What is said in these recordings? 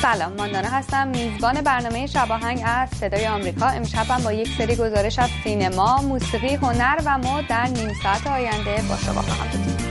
سلام، ماندانا هستم، میزبان برنامه شب آهنگ از صدای آمریکا. امشبم با یک سری گزارش از سینما، موسیقی، هنر و مد در نیم ساعت آینده با شما خواهم بود.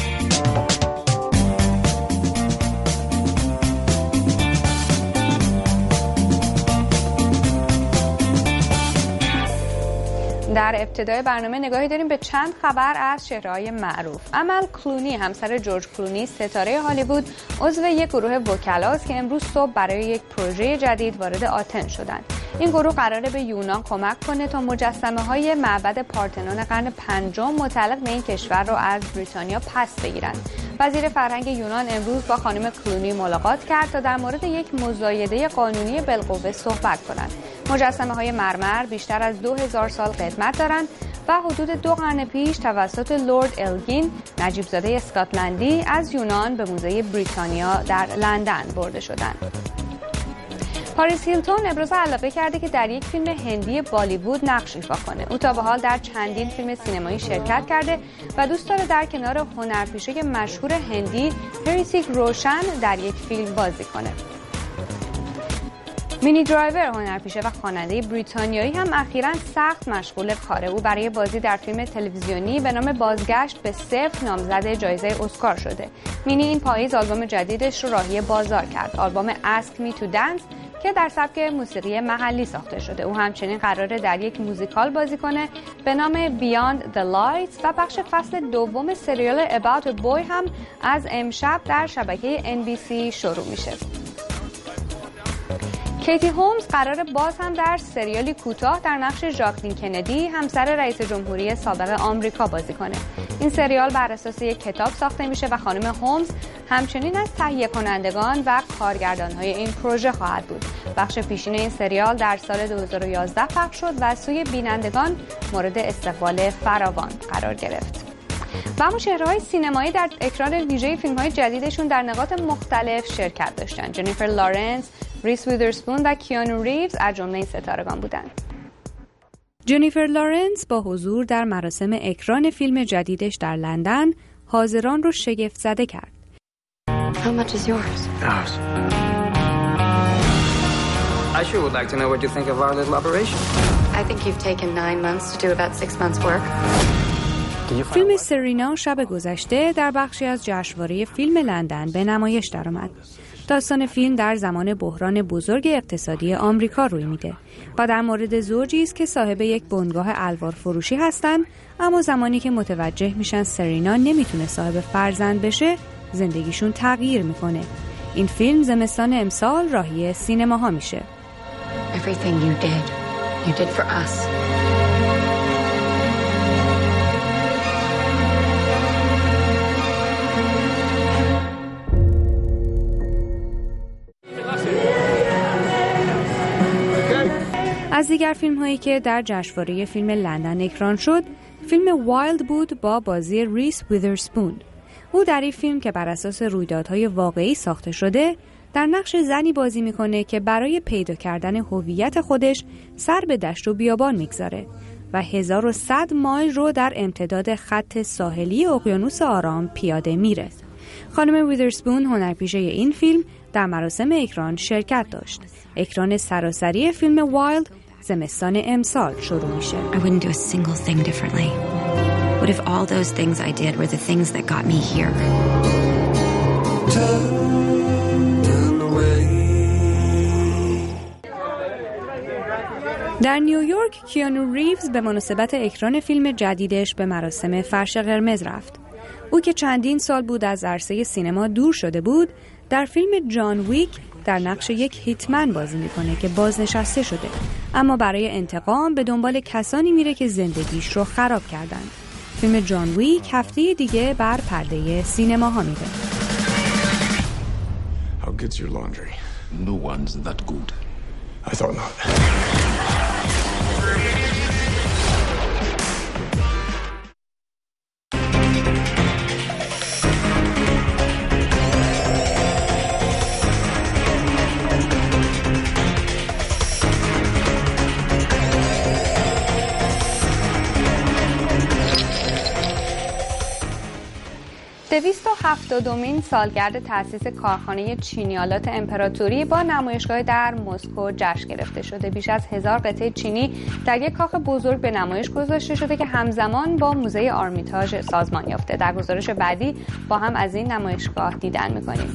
در ابتدای برنامه نگاهی داریم به چند خبر از چهره‌های معروف. امل کلونی، همسر جورج کلونی، ستاره هالیوود، عضو یک گروه وکلاست که امروز صبح برای یک پروژه جدید وارد آتن شدند. این گروه قراره به یونان کمک کنه تا مجسمه‌های معبد پارتنون قرن پنجم متعلق به این کشور رو از بریتانیا پس بگیرند. وزیر فرهنگ یونان امروز با خانم کلونی ملاقات کرد تا در مورد یک مزایده قانونی بالقوه صحبت کنند. مجسمه‌های مرمر بیشتر از 2000 سال قدمت دارند و حدود 2 قرن پیش توسط لورد الگین، نجیب زاده اسکاتلندی، از یونان به موزه بریتانیا در لندن برده شدند. پاریس هیلتون ابراز علاقه کرده که در یک فیلم هندی بالیوود نقش ایفا کنه. او تا به حال در چندین فیلم سینمایی شرکت کرده و دوست داره در کنار هنرپیشه مشهور هندی هریتیک روشن در یک فیلم بازی کنه. مینی درایور، هنرپیشه و خواننده بریتانیایی، هم اخیراً سخت مشغول کاره. او برای بازی در فیلم تلویزیونی به نام بازگشت به صفر نامزد جایزه اسکار شده. مینی این پاییز آلبوم جدیدش رو راهی بازار کرد، آلبوم Ask Me to Dance که در سبک موسیقی محلی ساخته شده. او همچنین قراره در یک موزیکال بازی کنه به نام Beyond the Lights و بخش فصل دوم سریال About a Boy هم از امشب در شبکه NBC شروع میشه. کیتی هومز قراره باز هم در سریالی کوتاه در نقش ژاکلین کندی، همسر رئیس جمهوری سابق آمریکا، بازی کنه. این سریال بر اساس یک کتاب ساخته میشه و خانم هومز همچنین از تهیه کنندگان و کارگردان‌های این پروژه خواهد بود. بخش پیشین این سریال در سال 2011 پخش شد و سوی بینندگان مورد استقبال فراوان قرار گرفت. و اما چهره‌های سینمایی در اکران ویژه فیلم‌های جدیدشون در نقاط مختلف شرکت داشتن. جنیفر لارنس، ریس ویدرسپون و کیانو ریوز از جمله این ستارگان بودند. جنیفر لارنس با حضور در مراسم اکران فیلم جدیدش در لندن حاضران رو شگفت زده کرد. How much is yours? Ours. I sure would like to know what you think of our little operation. I think you've taken 9 months to do about 6 months work. فیلم سرینا شب گذشته در بخشی از جشنواره فیلم لندن به نمایش درآمد. داستان فیلم در زمان بحران بزرگ اقتصادی آمریکا روی میده و در مورد زوجی است که صاحب یک بنگاه الوار فروشی هستند، اما زمانی که متوجه میشن سرینا نمیتونه صاحب فرزند بشه، زندگیشون تغییر میکنه. این فیلم زمستان امسال راهی سینماها میشه. Everything you did for us. از دیگر فیلم هایی که در جشنواره فیلم لندن اکران شد، فیلم وایلد بود با بازی ریس ویدرسپون. او در این فیلم که بر اساس رویدادهای واقعی ساخته شده، در نقش زنی بازی میکنه که برای پیدا کردن هویت خودش سر به دشت و بیابان میگذاره و 1100 مایل رو در امتداد خط ساحلی اقیانوس آرام پیاده میره. خانم ویدرسپون، هنرپیشه این فیلم، در مراسم اکران شرکت داشت. اکران سراسری فیلم وایلد زمستان امسال شروع میشه. I wouldn't do a single thing differently. What if all those things I did were the things that got me here? در نیویورک کیانو ریوز به مناسبت اکران فیلم جدیدش به مراسم فرش قرمز رفت. او که چندین سال بود از عرصه سینما دور شده بود، در فیلم جان ویک در نقش یک هیتمن بازی میکنه که بازنشسته شده، اما برای انتقام به دنبال کسانی میره که زندگیش رو خراب کردن. فیلم جان ویک هفته دیگه بر پرده سینماها میره. How good's your laundry? No one's that good. I thought not. 270مین سالگرد تأسیس کارخانه چینیالات امپراتوری با نمایشگاه در مسکو جشن گرفته شده. بیش از 1000 قطعه چینی در یک کاخ بزرگ به نمایش گذاشته شده که همزمان با موزه آرمیتاژ سازمان یافته. در گزارش بعدی با هم از این نمایشگاه دیدن می‌کنیم.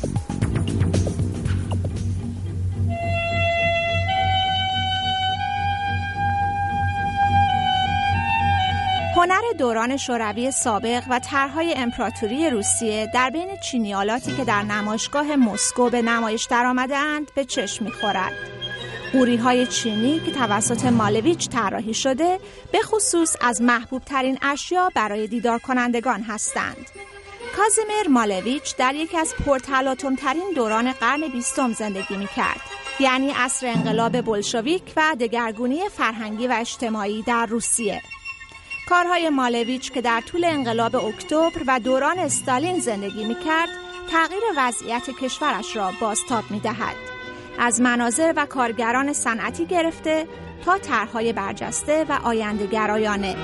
هنر دوران شوروی سابق و طرح‌های امپراتوری روسیه در بین چینیالاتی که در نمایشگاه مسکو به نمایش درآمده‌اند به چشم می‌خورد. قوری‌های چینی که توسط مالویچ طراحی شده به خصوص از محبوب‌ترین اشیا برای دیدار کنندگان هستند. کازیمیر مالویچ در یکی از پرتلاطم‌ترین دوران قرن 20 زندگی می‌کرد، یعنی عصر انقلاب بولشویک و دگرگونی فرهنگی و اجتماعی در روسیه. کارهای مالویچ که در طول انقلاب اکتبر و دوران استالین زندگی می‌کرد، تغییر وضعیت کشورش را بازتاب می‌دهد. از مناظر و کارگران صنعتی گرفته تا طرح‌های برجسته و آینده‌گرایانه.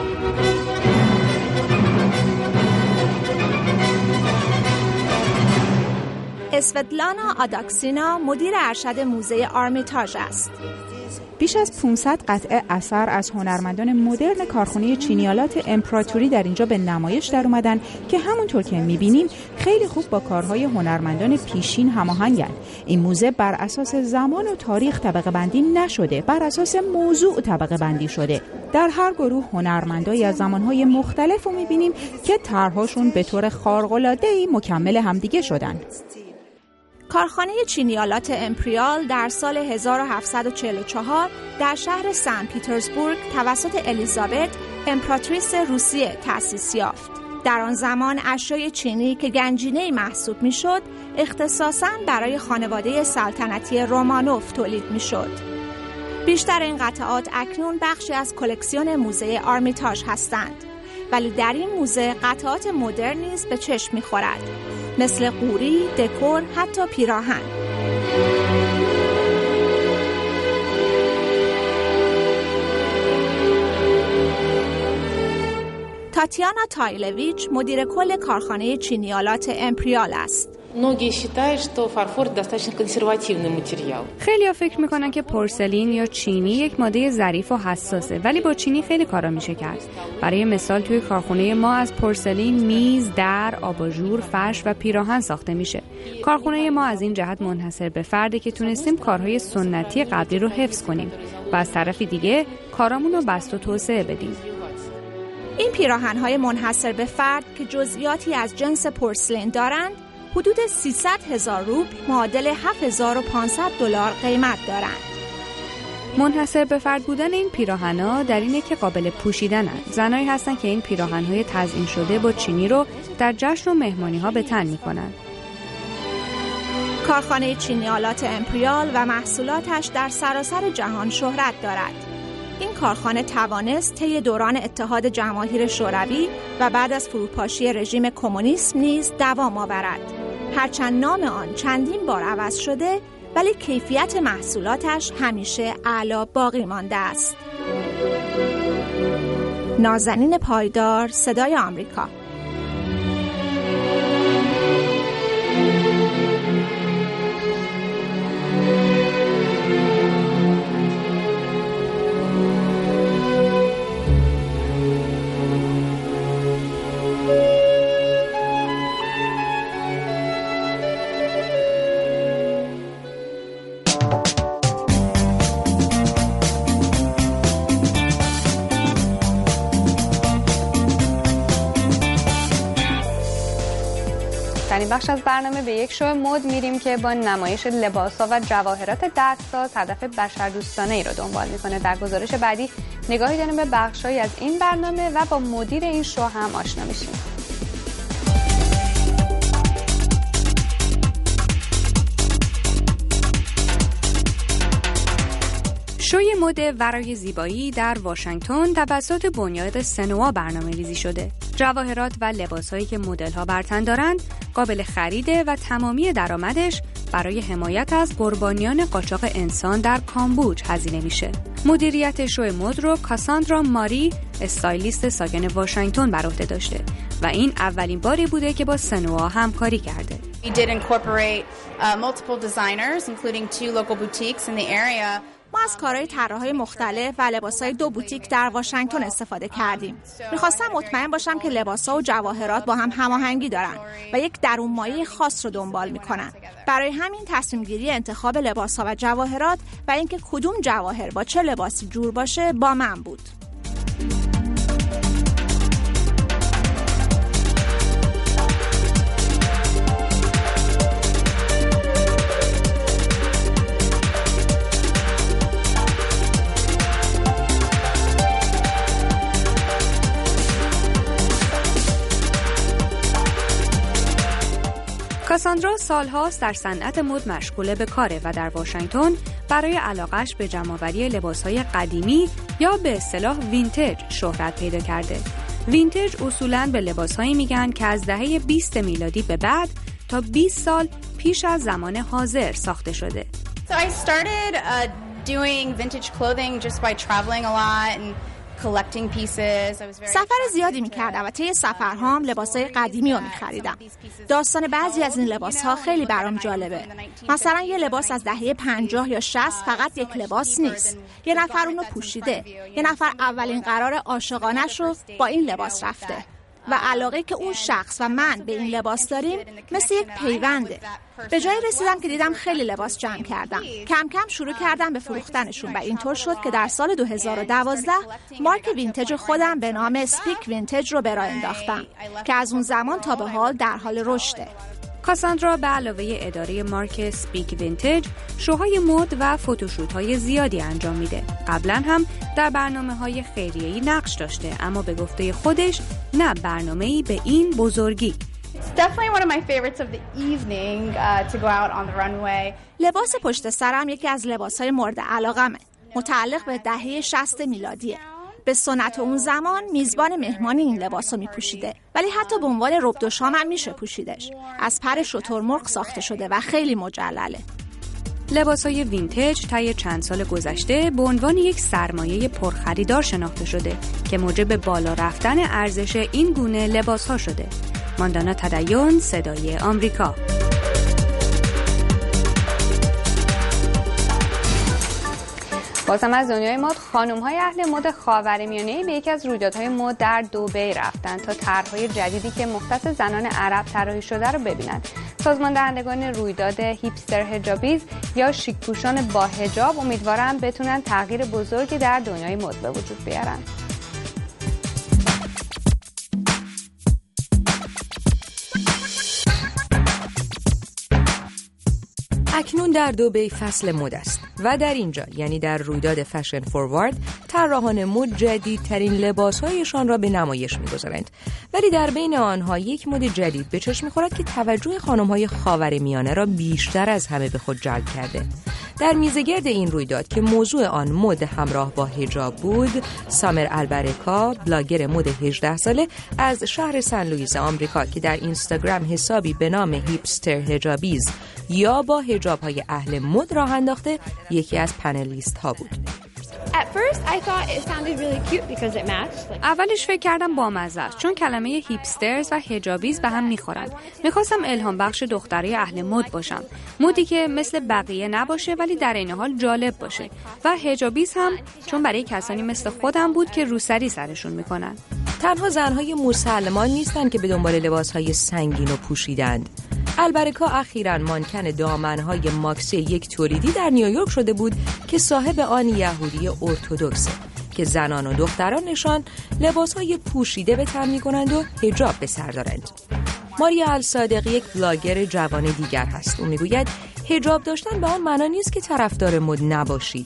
اسوتلانا آداکسینا مدیر ارشد موزه آرمیتاژ است. بیش از 500 قطعه اثر از هنرمندان مدرن کارخانه چینیالات امپراتوری در اینجا به نمایش در اومدن که همونطور که می‌بینیم خیلی خوب با کارهای هنرمندان پیشین هماهنگند. این موزه بر اساس زمان و تاریخ طبقه بندی نشده، بر اساس موضوع طبقه بندی شده. در هر گروه هنرمندایی از زمانهای مختلف رو می‌بینیم که طرح‌هاشون به طور خارق‌العاده‌ای مکمل همدیگه شدن. کارخانه چینیالات امپریال در سال 1744 در شهر سن پیترزبورگ توسط الیزابت امپراتریس روسیه تأسیس یافت. در آن زمان اشیای چینی که گنجینه‌ای محسوب می‌شد، اختصاصاً برای خانواده سلطنتی رومانوف تولید می‌شد. بیشتر این قطعات اکنون بخشی از کلکسیون موزه آرمیتاژ هستند، ولی در این موزه قطعات مدرن نیز به چشم می‌خورد، مثل قوری، دکور، حتی پیراهن. تاتیانا تایلویچ مدیر کل کارخانه چینیالات امپریال است. خیلی‌ها فکر میکنن که پورسلین یا چینی یک ماده ظریف و حساسه، ولی با چینی خیلی کارا میشه کرد. برای مثال توی کارخانه ما از پورسلین میز، در، آباژور، فرش و پیراهن ساخته میشه. کارخانه ما از این جهت منحصر به فرده که تونستیم کارهای سنتی قبلی رو حفظ کنیم و از طرف دیگه کارامون رو بسط و توسعه بدیم. این پیراهن‌های منحصر به فرد که جزئیاتی از جنس پورسلین دارند، حدود 300,000 روبل معادل $7,500 قیمت دارند. منحصر به فرد بودن این پیراهن‌ها در اینه که قابل پوشیدنن. زنایی هستن که این پیراهن‌های تزیین شده با چینی رو در جشن و مهمانی‌ها به تن می‌کنن. کارخانه چینیالات امپریال و محصولاتش در سراسر جهان شهرت دارد. این کارخانه توانست طی دوران اتحاد جماهیر شوروی و بعد از فروپاشی رژیم کمونیسم نیز دوام آورد. هرچند نام آن چندین بار عوض شده، ولی کیفیت محصولاتش همیشه اعلی باقی مانده است. نازنین پایدار، صدای آمریکا. در این بخش از برنامه به یک شو مد میریم که با نمایش لباس‌ها و جواهرات دستساز هدف بشردوستانه ای رو دنبال میکنه. در گزارش بعدی نگاهی داریم به بخش‌هایی از این برنامه و با مدیر این شو هم آشنا میشیم. شوی مد ورای زیبایی در واشنگتن توسط بنیاد سنوا برنامه‌ریزی شده. جواهرات و لباس‌هایی که مدل‌ها بر تن دارند قابل خریده و تمامی درآمدش برای حمایت از قربانیان قاچاق انسان در کامبوج هزینه میشه. مدیریت شو مد رو کاساندرا ماری، استایلیست ساکن واشنگتن، بر عهده داشته و این اولین باری بوده که با سنوا همکاری کرده. We did incorporate multiple designers including 2 local boutiques in the area. ما از کارهای طراحای مختلف و لباسهای 2 بوتیک در واشنگتن استفاده کردیم. می‌خواستم مطمئن باشم که لباس‌ها و جواهرات با هم هماهنگی دارن و یک درونمایه خاص رو دنبال می‌کنن. برای همین تصمیم‌گیری انتخاب لباس‌ها و جواهرات و اینکه کدوم جواهر با چه لباسی جور باشه با من بود. کاساندرا سالهاست در صنعت مد مشغول به کاره و در واشنگتن برای علاقه‌اش به جمع‌آوری لباس‌های قدیمی یا به اصطلاح وینتج شهرت پیدا کرده. وینتج اصولاً به لباس‌هایی میگن که از دهه 20 میلادی به بعد تا 20 سال پیش از زمان حاضر ساخته شده. So I started doing vintage clothing just by traveling a lot and collecting pieces. سفر زیادی می‌کردم و طی سفرهام لباسای قدیمی رو می‌خریدم. داستان بعضی از این لباس‌ها خیلی برام جالبه. مثلا یه لباس از دهه 50 یا 60 فقط یک لباس نیست. یه نفر اونو پوشیده. یه نفر اولین قرار عاشقانه‌ش رو با این لباس رفته. و علاقه که اون شخص و من به این لباس داریم مثل یک پیونده. به جایی رسیدم که دیدم خیلی لباس جمع کردم. کم کم شروع کردم به فروختنشون و اینطور شد که در سال 2012 مارک وینتج خودم به نام اسپیک وینتج رو به راه انداختم که از اون زمان تا به حال در حال رشده. کاساندرا به علاوه اداره مارک سپیک وینتج شوهای مد و فوتوشوت‌های زیادی انجام میده. قبلا هم در برنامه‌های خیریه‌ای نقش داشته، اما به گفته خودش نه برنامه‌ای به این بزرگی. It's definitely one of my favorites of the evening to go out on the runway. لباس پشت سرم یکی از لباس‌های مورد علاقمه. متعلق به دهه 60 میلادیه. به سنت اون زمان میزبان مهمانی این لباسو میپوشیده، ولی حتی به عنوان رب دو شام هم میشه پوشیدش. از پر شترمرغ ساخته شده و خیلی مجلله. لباس‌های وینتج طی چند سال گذشته به عنوان یک سرمایه پرخریدار شناخته شده که موجب بالا رفتن ارزش این گونه لباس‌ها شده. ماندانا تدین، صدای آمریکا. بازم از دنیای مد، خانم‌های اهل مد خاورمیانه‌ای به یکی از رویدادهای مد در دبی رفتن تا طرح‌های جدیدی که مختص زنان عرب طراحی شده رو ببینن. سازمان دهندگان رویداد هیپستر حجابیز یا شیک پوشان با حجاب امیدوارن بتونن تغییر بزرگی در دنیای مد به وجود بیارن. اکنون در دبی فصل مد است و در اینجا یعنی در رویداد فشن فوروارد طراحان مد جدیدترین لباسهایشان را به نمایش می‌گذارند، ولی در بین آنها یک مد جدید به چشم می‌خورد که توجه خانم‌های خاورمیانه را بیشتر از همه به خود جلب کرده. در میزگرد این رویداد که موضوع آن مد همراه با حجاب بود، سامر البرکا، بلاگر مد 18 ساله از شهر سن لوئیس آمریکا که در اینستاگرام حسابی به نام هیپستر حجابیز یا با حجاب‌های اهل مد راه انداخته، یکی از پنلیست ها بود. اولش فکر کردم بامزه است چون کلمه هیپسترز و حجابیز به هم میخورن. میخواستم الهام بخش دخترای اهل مد باشم، مدی که مثل بقیه نباشه ولی در این حال جالب باشه، و حجابیز هم چون برای کسانی مثل خودم بود که روسری سرشون میکنن. تنها زنهای مسلمان نیستن که به دنبال لباسهای سنگین و پوشیدند. البرکا اخیراً مانکن دامنهای ماکسی یک تولیدی در نیویورک شده بود که صاحب آن یهودی ارتدوکسه که زنان و دخترانشان لباسهای پوشیده به تن می‌کنند و حجاب به سر دارند. ماریا الصادقی یک بلاگر جوان دیگر هست. او میگوید حجاب داشتن به آن معنا نیست که طرفدار مد نباشید.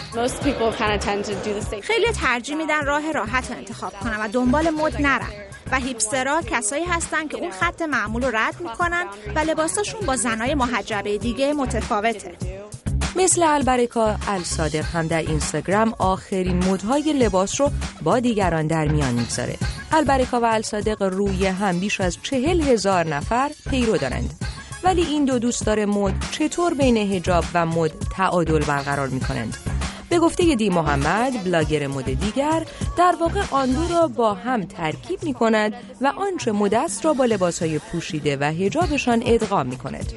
خیلی ترجیح میدن راه راحت رو انتخاب کنن و دنبال مد نرن، و هیپسترها کسایی هستن که اون خط معمول رو رد میکنن و لباساشون با زنای محجبه دیگه متفاوته. مثل البرکا، الصادق هم در اینستاگرام آخرین مدهای لباس رو با دیگران در میان میگذاره. البرکا و الصادق روی هم بیش از 40,000 نفر پیرو دارند ولی این دو دوستدار مد چطور بین حجاب و مد تعادل برقرار می‌کنند؟ به گفته دی محمد، بلاگر مد دیگر، در واقع آن دو را با هم ترکیب می‌کند و آنچه مد است را با لباس‌های پوشیده و حجابشان ادغام می‌کند.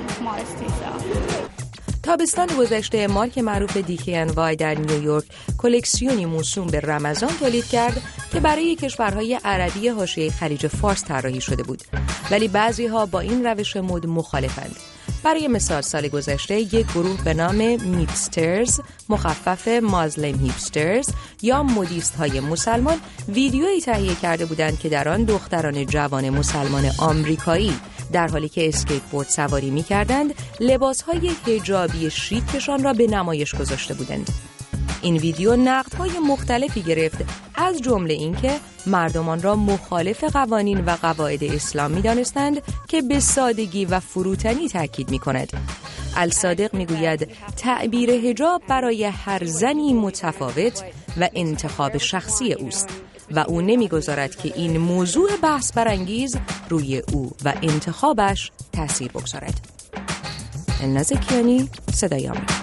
تابستان گذشته مارک معروف DKNY در نیویورک کلکسیونی موسوم به رمضان تولید کرد که برای کشورهای عربی حاشیه خلیج فارس طراحی شده بود، ولی بعضی‌ها با این روش مد مخالفند. برای مثال سال گذشته یک گروه به نام میپسترز، مخفف مازلم هیپسترز یا مدیست های مسلمان، ویدیویی تهیه کرده بودند که در آن دختران جوان مسلمان آمریکایی در حالی که اسکیت بورد سواری می‌کردند لباس‌های حجابی شیکشان را به نمایش گذاشته بودند. این ویدیو نقدهای مختلفی گرفت، از جمله اینکه مردمان را مخالف قوانین و قواعد اسلام می‌دانستند که به سادگی و فروتنی تاکید می‌کند. الصادق می‌گوید تعبیر حجاب برای هر زنی متفاوت و انتخاب شخصی اوست و او نمی‌گذارد که این موضوع بحث برانگیز روی او و انتخابش تأثیر بگذارد. الناز کیانی، صدای آمریکا.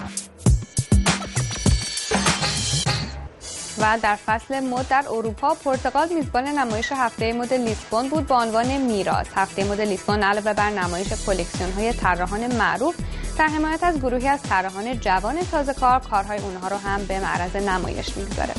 و در فصل مد در اروپا، پرتغال میزبان نمایش هفته مد لیسبون بود با عنوان میراث. هفته مد لیسبون علاوه بر نمایش کلکسیون‌های طراحان معروف، در حمایت از گروهی از طراحان جوان تازه‌کار، کارهای اونها رو هم به معرض نمایش میگذاره.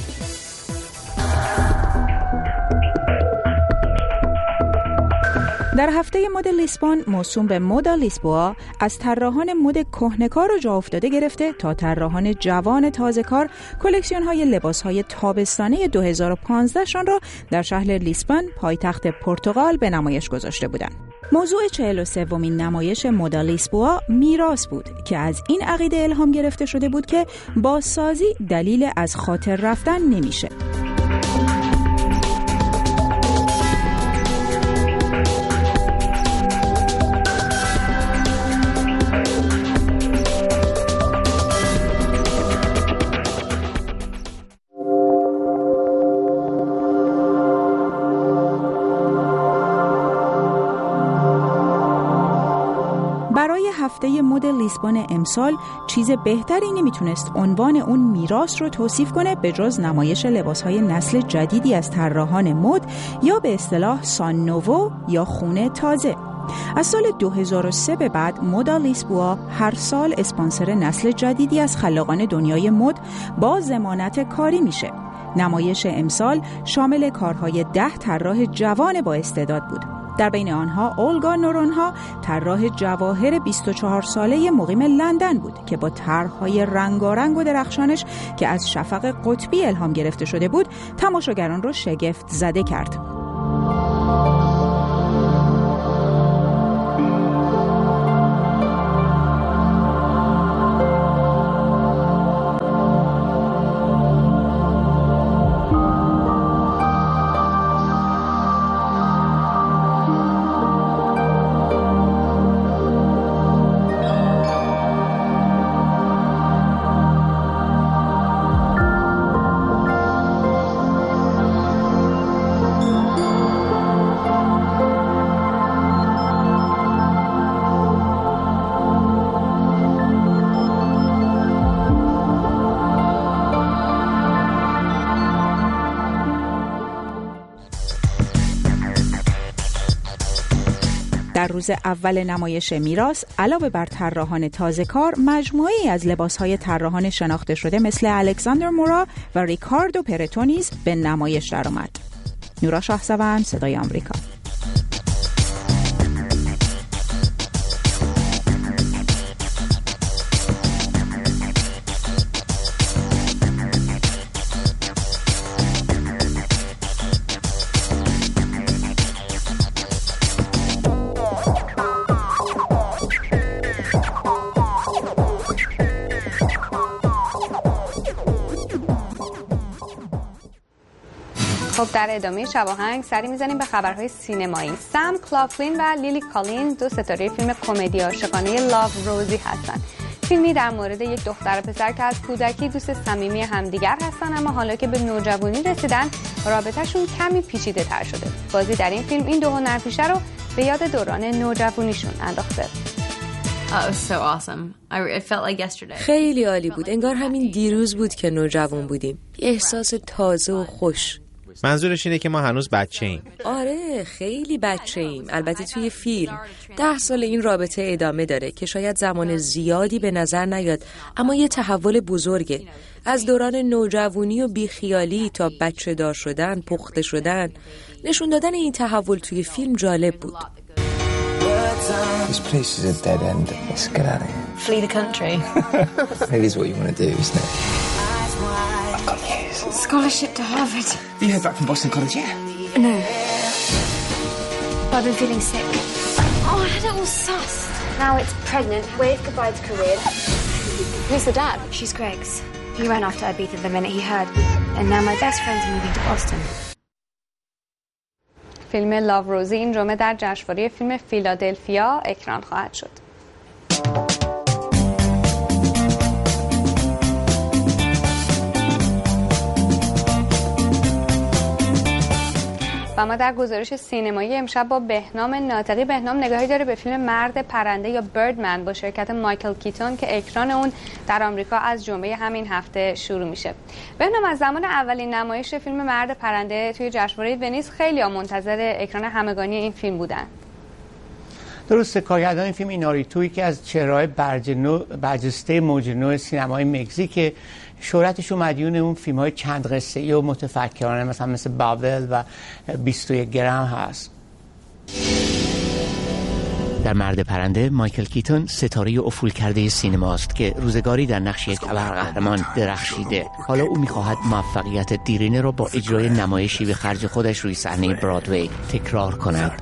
در هفته مد لیسبون موسوم به مودا لیسبوا، از طراحان مد کهنه‌کار و جا افتاده گرفته تا طراحان جوان تازه‌کار کلکسیون‌های لباس‌های تابستانه 2015 شان را در شهر لیسبون، پایتخت پرتغال، به نمایش گذاشته بودند. موضوع 43مین نمایش مودا لیسبوا میراث بود که از این عقیده الهام گرفته شده بود که بازسازی دلیل از خاطر رفتن نمیشه. برای هفته مد لیسبون امسال چیز بهتری نمیتونست عنوان اون میراث رو توصیف کنه به جز نمایش لباسهای نسل جدیدی از طراحان مد یا به اصطلاح سان نوو یا خون تازه. از سال 2003 به بعد مودا لیسبوا هر سال اسپانسر نسل جدیدی از خلاقان دنیای مد با ضمانت کاری میشه. نمایش امسال شامل کارهای 10 طراح جوان با استعداد بود. در بین آنها اولگا نورونها، طراح جواهر 24 ساله مقیم لندن بود که با طرح‌های رنگارنگ و درخشانش که از شفق قطبی الهام گرفته شده بود، تماشاگران را شگفت زده کرد. در روز اول نمایش میراث، علاوه بر طراحان تازه‌کار، مجموعه‌ای از لباس‌های طراحان شناخته شده مثل الکساندر مورا و ریکاردو پرتونیز به نمایش درآمد. نورا شاهسوند، صدای آمریکا. خب در ادامه شب آهنگ سری میزنیم به خبرهای سینمایی. سم کلافلین و لیلی کالینز دو ستاره فیلم کمدی عاشقانه لاو روزی هستند. فیلمی در مورد یک دختر و پسر که از کودکی دوست صمیمی همدیگر هستن، اما حالا که به نوجوانی رسیدن رابطه‌شون کمی پیچیده تر شده. بازی در این فیلم این دو هنرپیشه رو به یاد دوران نوجوانیشون انداخته. it was so awesome. It felt like yesterday. خیلی عالی بود. انگار همین دیروز بود که نوجوان بودیم. یه احساس تازه و خوش. منظورش اینه که ما هنوز بچه ایم. آره خیلی بچه ایم. البته توی فیلم 10 سال این رابطه ادامه داره که شاید زمان زیادی به نظر نیاد، اما یه تحول بزرگه. از دوران نوجوانی و بیخیالی تا بچه دار شدن، پخته شدن. نشون دادن این تحول توی فیلم جالب بود. This place is a dead end. Let's get out of here. Flee the country. Maybe it's what you want to do, isn't it? I've got news. Scholarship to Harvard. Have you heard back from Boston College yet? No. I've been feeling sick. Oh, I had it all sussed. Now it's pregnant. Waved goodbye to career. Who's the dad? She's Greg's. He ran off to Ibiza the minute he heard. And now my best friends are moving to Boston. فیلم لاو روزی این جمعه در جشنواره فیلم فیلادلفیا اکران خواهد شد. و ما در گزارش سینمایی امشب با بهنام ناطقی. بهنام نگاهی داره به فیلم مرد پرنده یا بردمن با شرکت مایکل کیتون که اکران اون در آمریکا از جمعه همین هفته شروع میشه. بهنام، از زمان اولین نمایش فیلم مرد پرنده توی جشنواره ونیز خیلی منتظر اکران همگانی این فیلم بودن. درسته، کارگردان این فیلم ایناریتو که از چهره‌های برجسته موج نو سینمای مکزیک، شهرتشون مدیون اون فیلم‌های چند قصه‌ای و متفکرانه مثل بابل و 21 گرم هست. در مرد پرنده مایکل کیتون ستاره افول کرده سینماست که روزگاری در نقش یک ابرقهرمان درخشیده. حالا او می‌خواهد موفقیت دیرینه را با اجرای نمایشی به خرج خودش روی صحنه برادوی تکرار کند.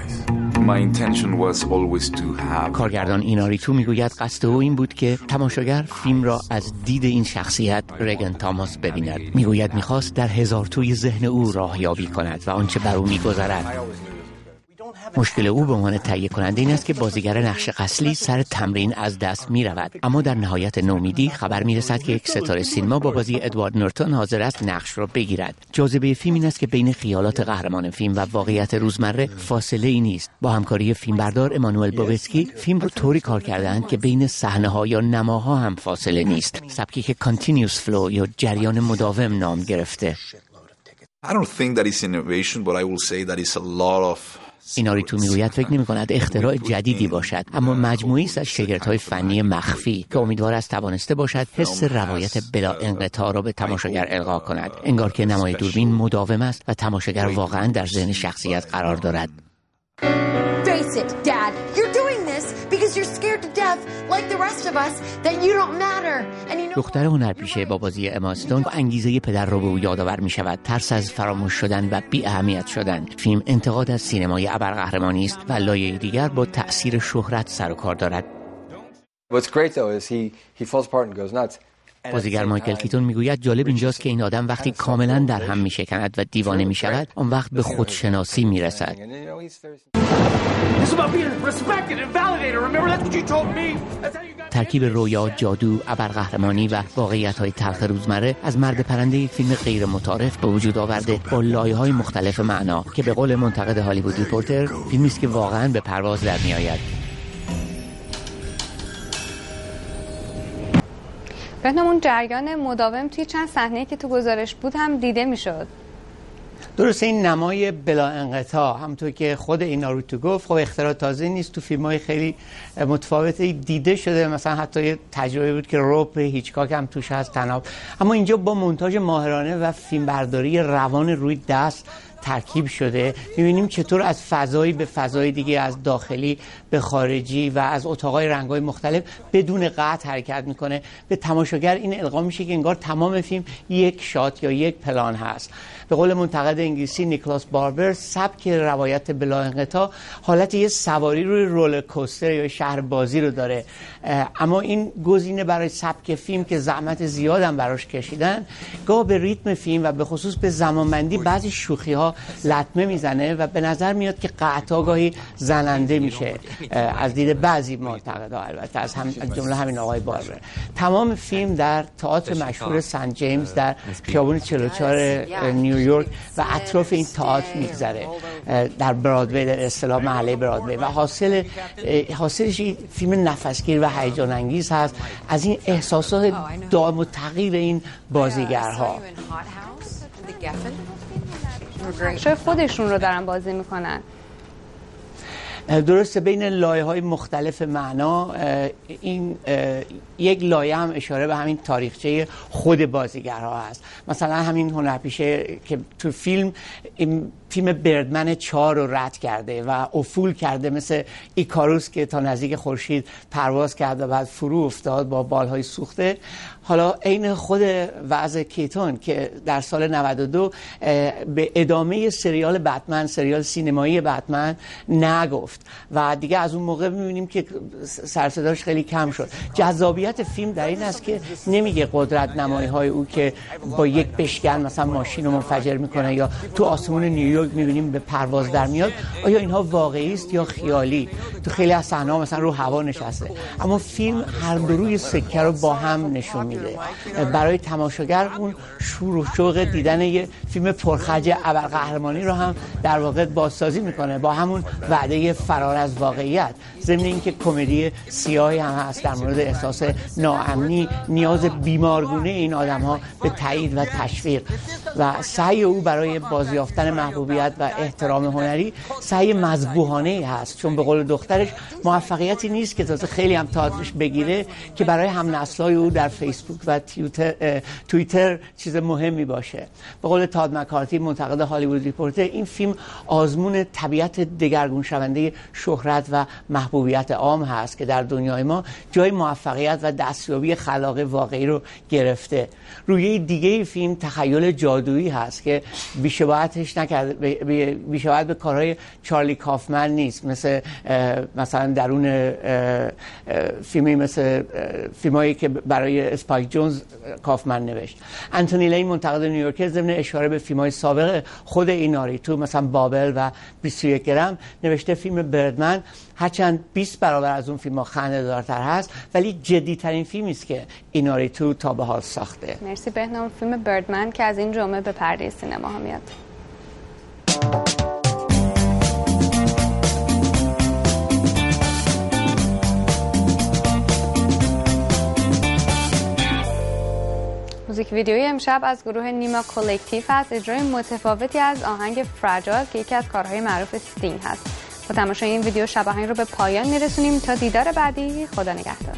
کارگردان ایناریتو میگوید قصد او این بود که تماشاگر فیلم را از دید این شخصیت رگن تاماس ببیند. میگوید میخواست در هزار توی ذهن او راهیابی کند و آنچه بر او میگذرد. مشکل او به عنوان تهیه کننده این است که بازیگر نقش اصلی سر تمرین از دست می رود، اما در نهایت نومیدی خبر می رسد که یک ستاره سینما با بازی ادوارد نورتون حاضر است نقش را بگیرد. جاذبه فیلم این است که بین خیالات قهرمان فیلم و واقعیت روزمره فاصله ای نیست. با همکاری فیلمبردار امانوئل بوبسکی فیلم رو طوری کار کردند که بین صحنه‌ها یا نماها هم فاصله نیست. سبکی که کانتینیوس فلو یا جریان مداوم نام گرفته. I don't think that is innovation, but I will say that it's a lot of ایناریتو میگوید فکر نمی‌کند اختراع جدیدی باشد، اما مجموعی است از شگفت‌های فنی مخفی که امیدوار است توانسته باشد حس روایت بلا انقطاع را به تماشاگر القا کند، انگار که نمای دوربین مداوم است و تماشاگر واقعاً در ذهن شخصیت قرار دارد. Face it, Dad. You're doing this because you're scared to death like the rest of us that you don't matter. دختر هنرپیشه با بازی اما استون با انگیزه پدر را به او یادآور می شود، ترس از فراموش شدن و بی اهمیت شدن. فیلم انتقاد از سینمای ابرقهرمانی است و لایه دیگر با تأثیر شهرت سر و کار دارد. What's great though is he falls apart and goes nuts. بازیگر مایکل کیتون میگوید جالب اینجاست که این آدم وقتی کاملا در هم میشکند و دیوانه میشود، آن وقت به خودشناسی میرسد. ترکیب رویا، جادو، ابرقهرمانی و واقعیت‌های تلخ روزمره از مرد پرنده یک فیلم غیر متعارف به وجود آورده با لایه‌های مختلف معنا که به قول منتقد هالیوود ریپورتر فیلمی است که واقعاً به پرواز در میآید. بهنام، اون جریان مداوم توی چند صحنه‌ای که تو گزارش بود هم دیده میشد. درسته، این نمای بلا انقطاع همونطور که خود ایناریتو گفت خب اختراع تازه نیست، تو فیلم‌های خیلی متفاوتی دیده شده، مثلا حتی یه تجربه بود که روپ هیچکاک هم توش هست، تناب، اما اینجا با مونتاژ ماهرانه و فیلمبرداری روان روی دست ترکیب شده. می‌بینیم چطور از فضایی به فضای دیگه، از داخلی به خارجی و از اتاقای رنگ‌های مختلف بدون قطع حرکت میکنه. به تماشاگر این القا میشه که انگار تمام فیلم یک شات یا یک پلان هست. به قول منتقد انگلیسی نیکلاس باربر، سبک روایت بلا انقطاع حالت یه سواری روی رولر کوستر یا شهر بازی رو داره، اما این گزینه برای سبک فیلم که زحمت زیادم براش کشیدن، گاه به ریتم فیلم و به خصوص به زمانبندی بعضی شوخی‌ها لطمه میزنه و به نظر میاد که قطعا گاهی زننده میشه. از دید بعضی معتقدا، البته از جمله همین آقای باربر. تمام فیلم در تئاتر مشهور سنت جیمز در خیابون 44 نیویورک و اطراف این تئاتر میگذره، در برادوی، در اصطلاح محله برادوی، و حاصلش فیلم نفسگیر و هیجان انگیز هست از این احساسات دائم و تغییر این بازیگرها. چه خودشون رو دارن بازی میکنن. درسته بین لایه‌های مختلف معنا این یک لایه هم اشاره به همین تاریخچه خود بازیگرها هست. مثلا همین هنرپیشه که تو فیلم بردمن 4 رو رد کرده و افول کرده، مثل ایکاروس که تا نزدیک خورشید پرواز کرد و بعد فرو افتاد با بالهای سوخته. حالا عین خود وضع کیتون که در سال 92 به ادامه سریال بتمن، سریال سینمایی بتمن نگفت و دیگه از اون موقع می‌بینیم که سر صداش خیلی کم شد. جذابیت فیلم در این است که نمیگه قدرت نمایی‌های او که با یک بشکن مثلا ماشین رو منفجر میکنه یا تو آسمون نیویورک می‌بینیم به پرواز در میاد، آیا اینها واقعی است یا خیالی. تو خیلی از صحنه‌ها مثلا رو هوا نشسته، اما فیلم هر دو روی سکه رو با هم نشون میده. برای تماشاگر اون شور و شوق دیدن یه فیلم پرخرج ابرقهرمانی رو هم در واقع بازسازی میکنه با همون وعده فرار از واقعیت، ضمن اینکه کمدی سیاهی هم هست در مورد احساس ناامنی، نیاز بیمارگونه این آدم‌ها به تایید و تشویق و سعی او برای بازیافتن محبوبیت و احترام هنری سعی مذبوحانه‌ای هست، چون به قول دخترش موفقیتی نیست که تازه خیلی هم تئاترش بگیره که برای هم نسل‌های او در فیسبوک و توییتر چیز مهمی باشه. به قول تاد مکارتی منتقد هالیوود ریپورتر، این فیلم آزمون طبیعت دگرگون شونده شهرت و محبوبیت عام هست که در دنیای ما جای موفقیت و دستیابی خلاق واقعی رو گرفته. روی دیگه فیلم تخیل جادویی هست که بیشباهتش نکرده، بیشباهت به کارهای چارلی کافمن نیست، مثلا درون فیلمی مثل فیلمایی که برای اسپایک جونز کافمن نوشت. انتونی لین منتقد نیویورکر ضمن اشاره به فیلم‌های سابق خود ایناریتو مثلا بابل و 21 گرم نوشته فیلم بردمن هرچند 20 برابر از اون فیلم‌ها خنده‌دارتر هست ولی جدی‌ترین فیلمی است که ایناریتو تا به حال ساخته. مرسی بهنام. فیلم بردمن که از این جمعه به پرده سینما ها میاد. موزیک ویدیوی امشب از گروه نیما کلکتیو هست، اجرای متفاوتی از آهنگ فراجایل که یکی از کارهای معروف استینگ هست. با تماشای این ویدیو شب آهنگ رو به پایان میرسونیم. تا دیدار بعدی، خدا نگهدار.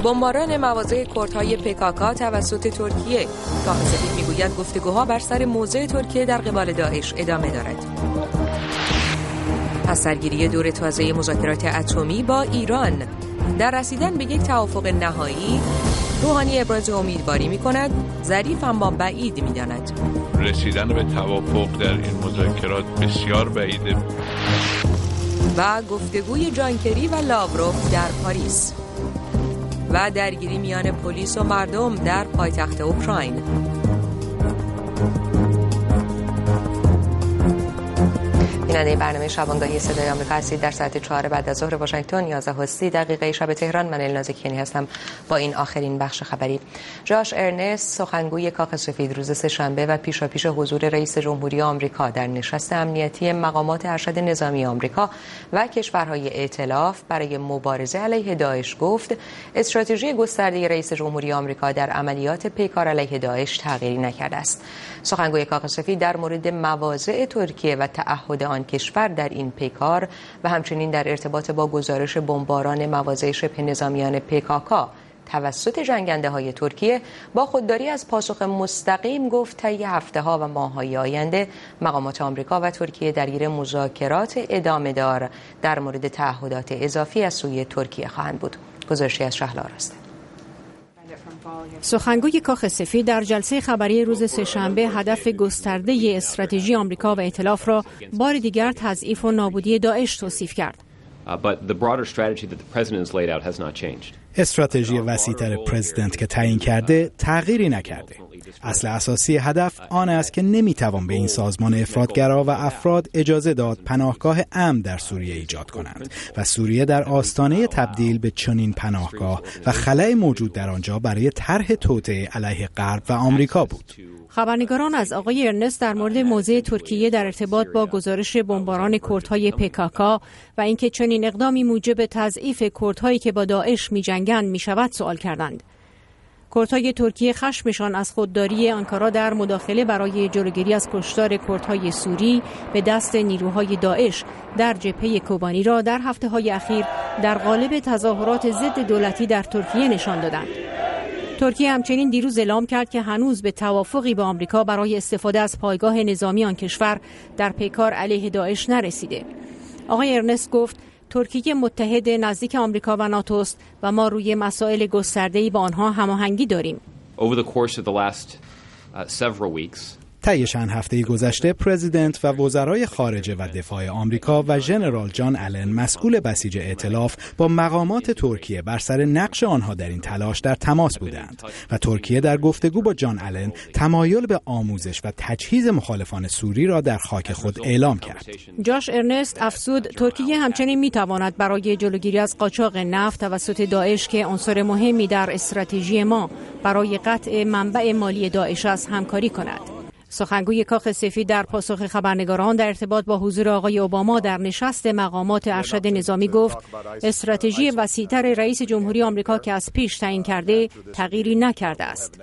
بمباران مواضع کردهای PKK توسط ترکیه. کاخ سفید میگوید گفتگوها بر سر موضع ترکیه در قبال داعش ادامه دارد. از سرگیری دور تازه مذاکرات اتمی با ایران، در رسیدن به یک توافق نهایی، روحانی ابراز امیدواری می‌کند، ظریف اما بعید می‌داند. رسیدن به توافق در این مذاکرات بسیار بعیده. و گفتگوی جان کری و لاوروف در پاریس و درگیری میان پلیس و مردم در پایتخت اوکراین. بیننده برنامه شبانگاهی صدای آمریکا هستید. در ساعت 4 بعد از ظهر واشنگتن، 11:30 شب تهران. من النازکیانی هستم با این آخرین بخش خبری. جاش ارنست، سخنگوی کاخ سفید، روز سه‌شنبه و پیشاپیش حضور رئیس جمهوری آمریکا در نشست امنیتی مقامات ارشد نظامی آمریکا و کشورهای ائتلاف برای مبارزه علیه داعش گفت استراتژی گسترده رئیس جمهوری آمریکا در عملیات پیکار علیه داعش تغییری نکرده است. سخنگوی کاخ سفید در مورد مواضع ترکیه و تعهد آن کشور در این پیکار و همچنین در ارتباط با گزارش بمباران مواضع شبه نظامیان PKK توسط جنگنده‌های ترکیه با خودداری از پاسخ مستقیم گفت طی هفته‌ها و ماه‌های آینده مقامات آمریکا و ترکیه درگیر مذاکرات ادامه‌دار در مورد تعهدات اضافی از سوی ترکیه خواهند بود. گزارشی از شهلا راسته. سخنگوی کاخ سفید در جلسه خبری روز سه‌شنبه هدف گسترده استراتژی آمریکا و ائتلاف را بار دیگر تضعیف و نابودی داعش توصیف کرد. استراتژی وسیع‌تر پرزیدنت که تعیین کرده تغییری نکرده. اصل اساسی هدف آن است که نمیتوان به این سازمان افراطگرا و افراد اجازه داد پناهگاه امن در سوریه ایجاد کنند و سوریه در آستانه تبدیل به چنین پناهگاه و خلأ موجود در آنجا برای طرح توطئه علیه غرب و آمریکا بود. خبرنگاران از آقای ارنست در مورد موضع ترکیه در ارتباط با گزارش بمباران کردهای PKK و اینکه چنین اقدامی موجب تضعیف کردهایی که با داعش می‌جنگند می‌شود سوال کردند. کردهای ترکیه خشمشان از خودداری آنکارا در مداخله برای جلوگیری از کشتار کردهای سوری به دست نیروهای داعش در جبهه کوبانی را در هفته‌های اخیر در قالب تظاهرات ضد دولتی در ترکیه نشان دادند. ترکیه همچنین دیروز اعلام کرد که هنوز به توافقی با آمریکا برای استفاده از پایگاه نظامی آن کشور در پیکار علیه داعش نرسیده. آقای ارنست گفت ترکیه متحد نزدیک آمریکا و ناتو است و ما روی مسائل گسترده‌ای با آنها هماهنگی داریم. طی چند هفته گذشته پرزیدنت و وزرای خارجه و دفاع آمریکا و ژنرال جان آلن مسئول بسیج ائتلاف با مقامات ترکیه بر سر نقش آنها در این تلاش در تماس بودند و ترکیه در گفتگو با جان آلن تمایل به آموزش و تجهیز مخالفان سوری را در خاک خود اعلام کرد. جاش ارنست افزود ترکیه همچنین میتواند برای جلوگیری از قاچاق نفت توسط داعش که عنصر مهمی در استراتژی ما برای قطع منبع مالی داعش است همکاری کند. سخنگوی کاخ سفید در پاسخ خبرنگاران در ارتباط با حضور آقای اوباما در نشست مقامات ارشد نظامی گفت استراتژی وسیع‌تر رئیس جمهوری آمریکا که از پیش تعیین کرده تغییری نکرده است.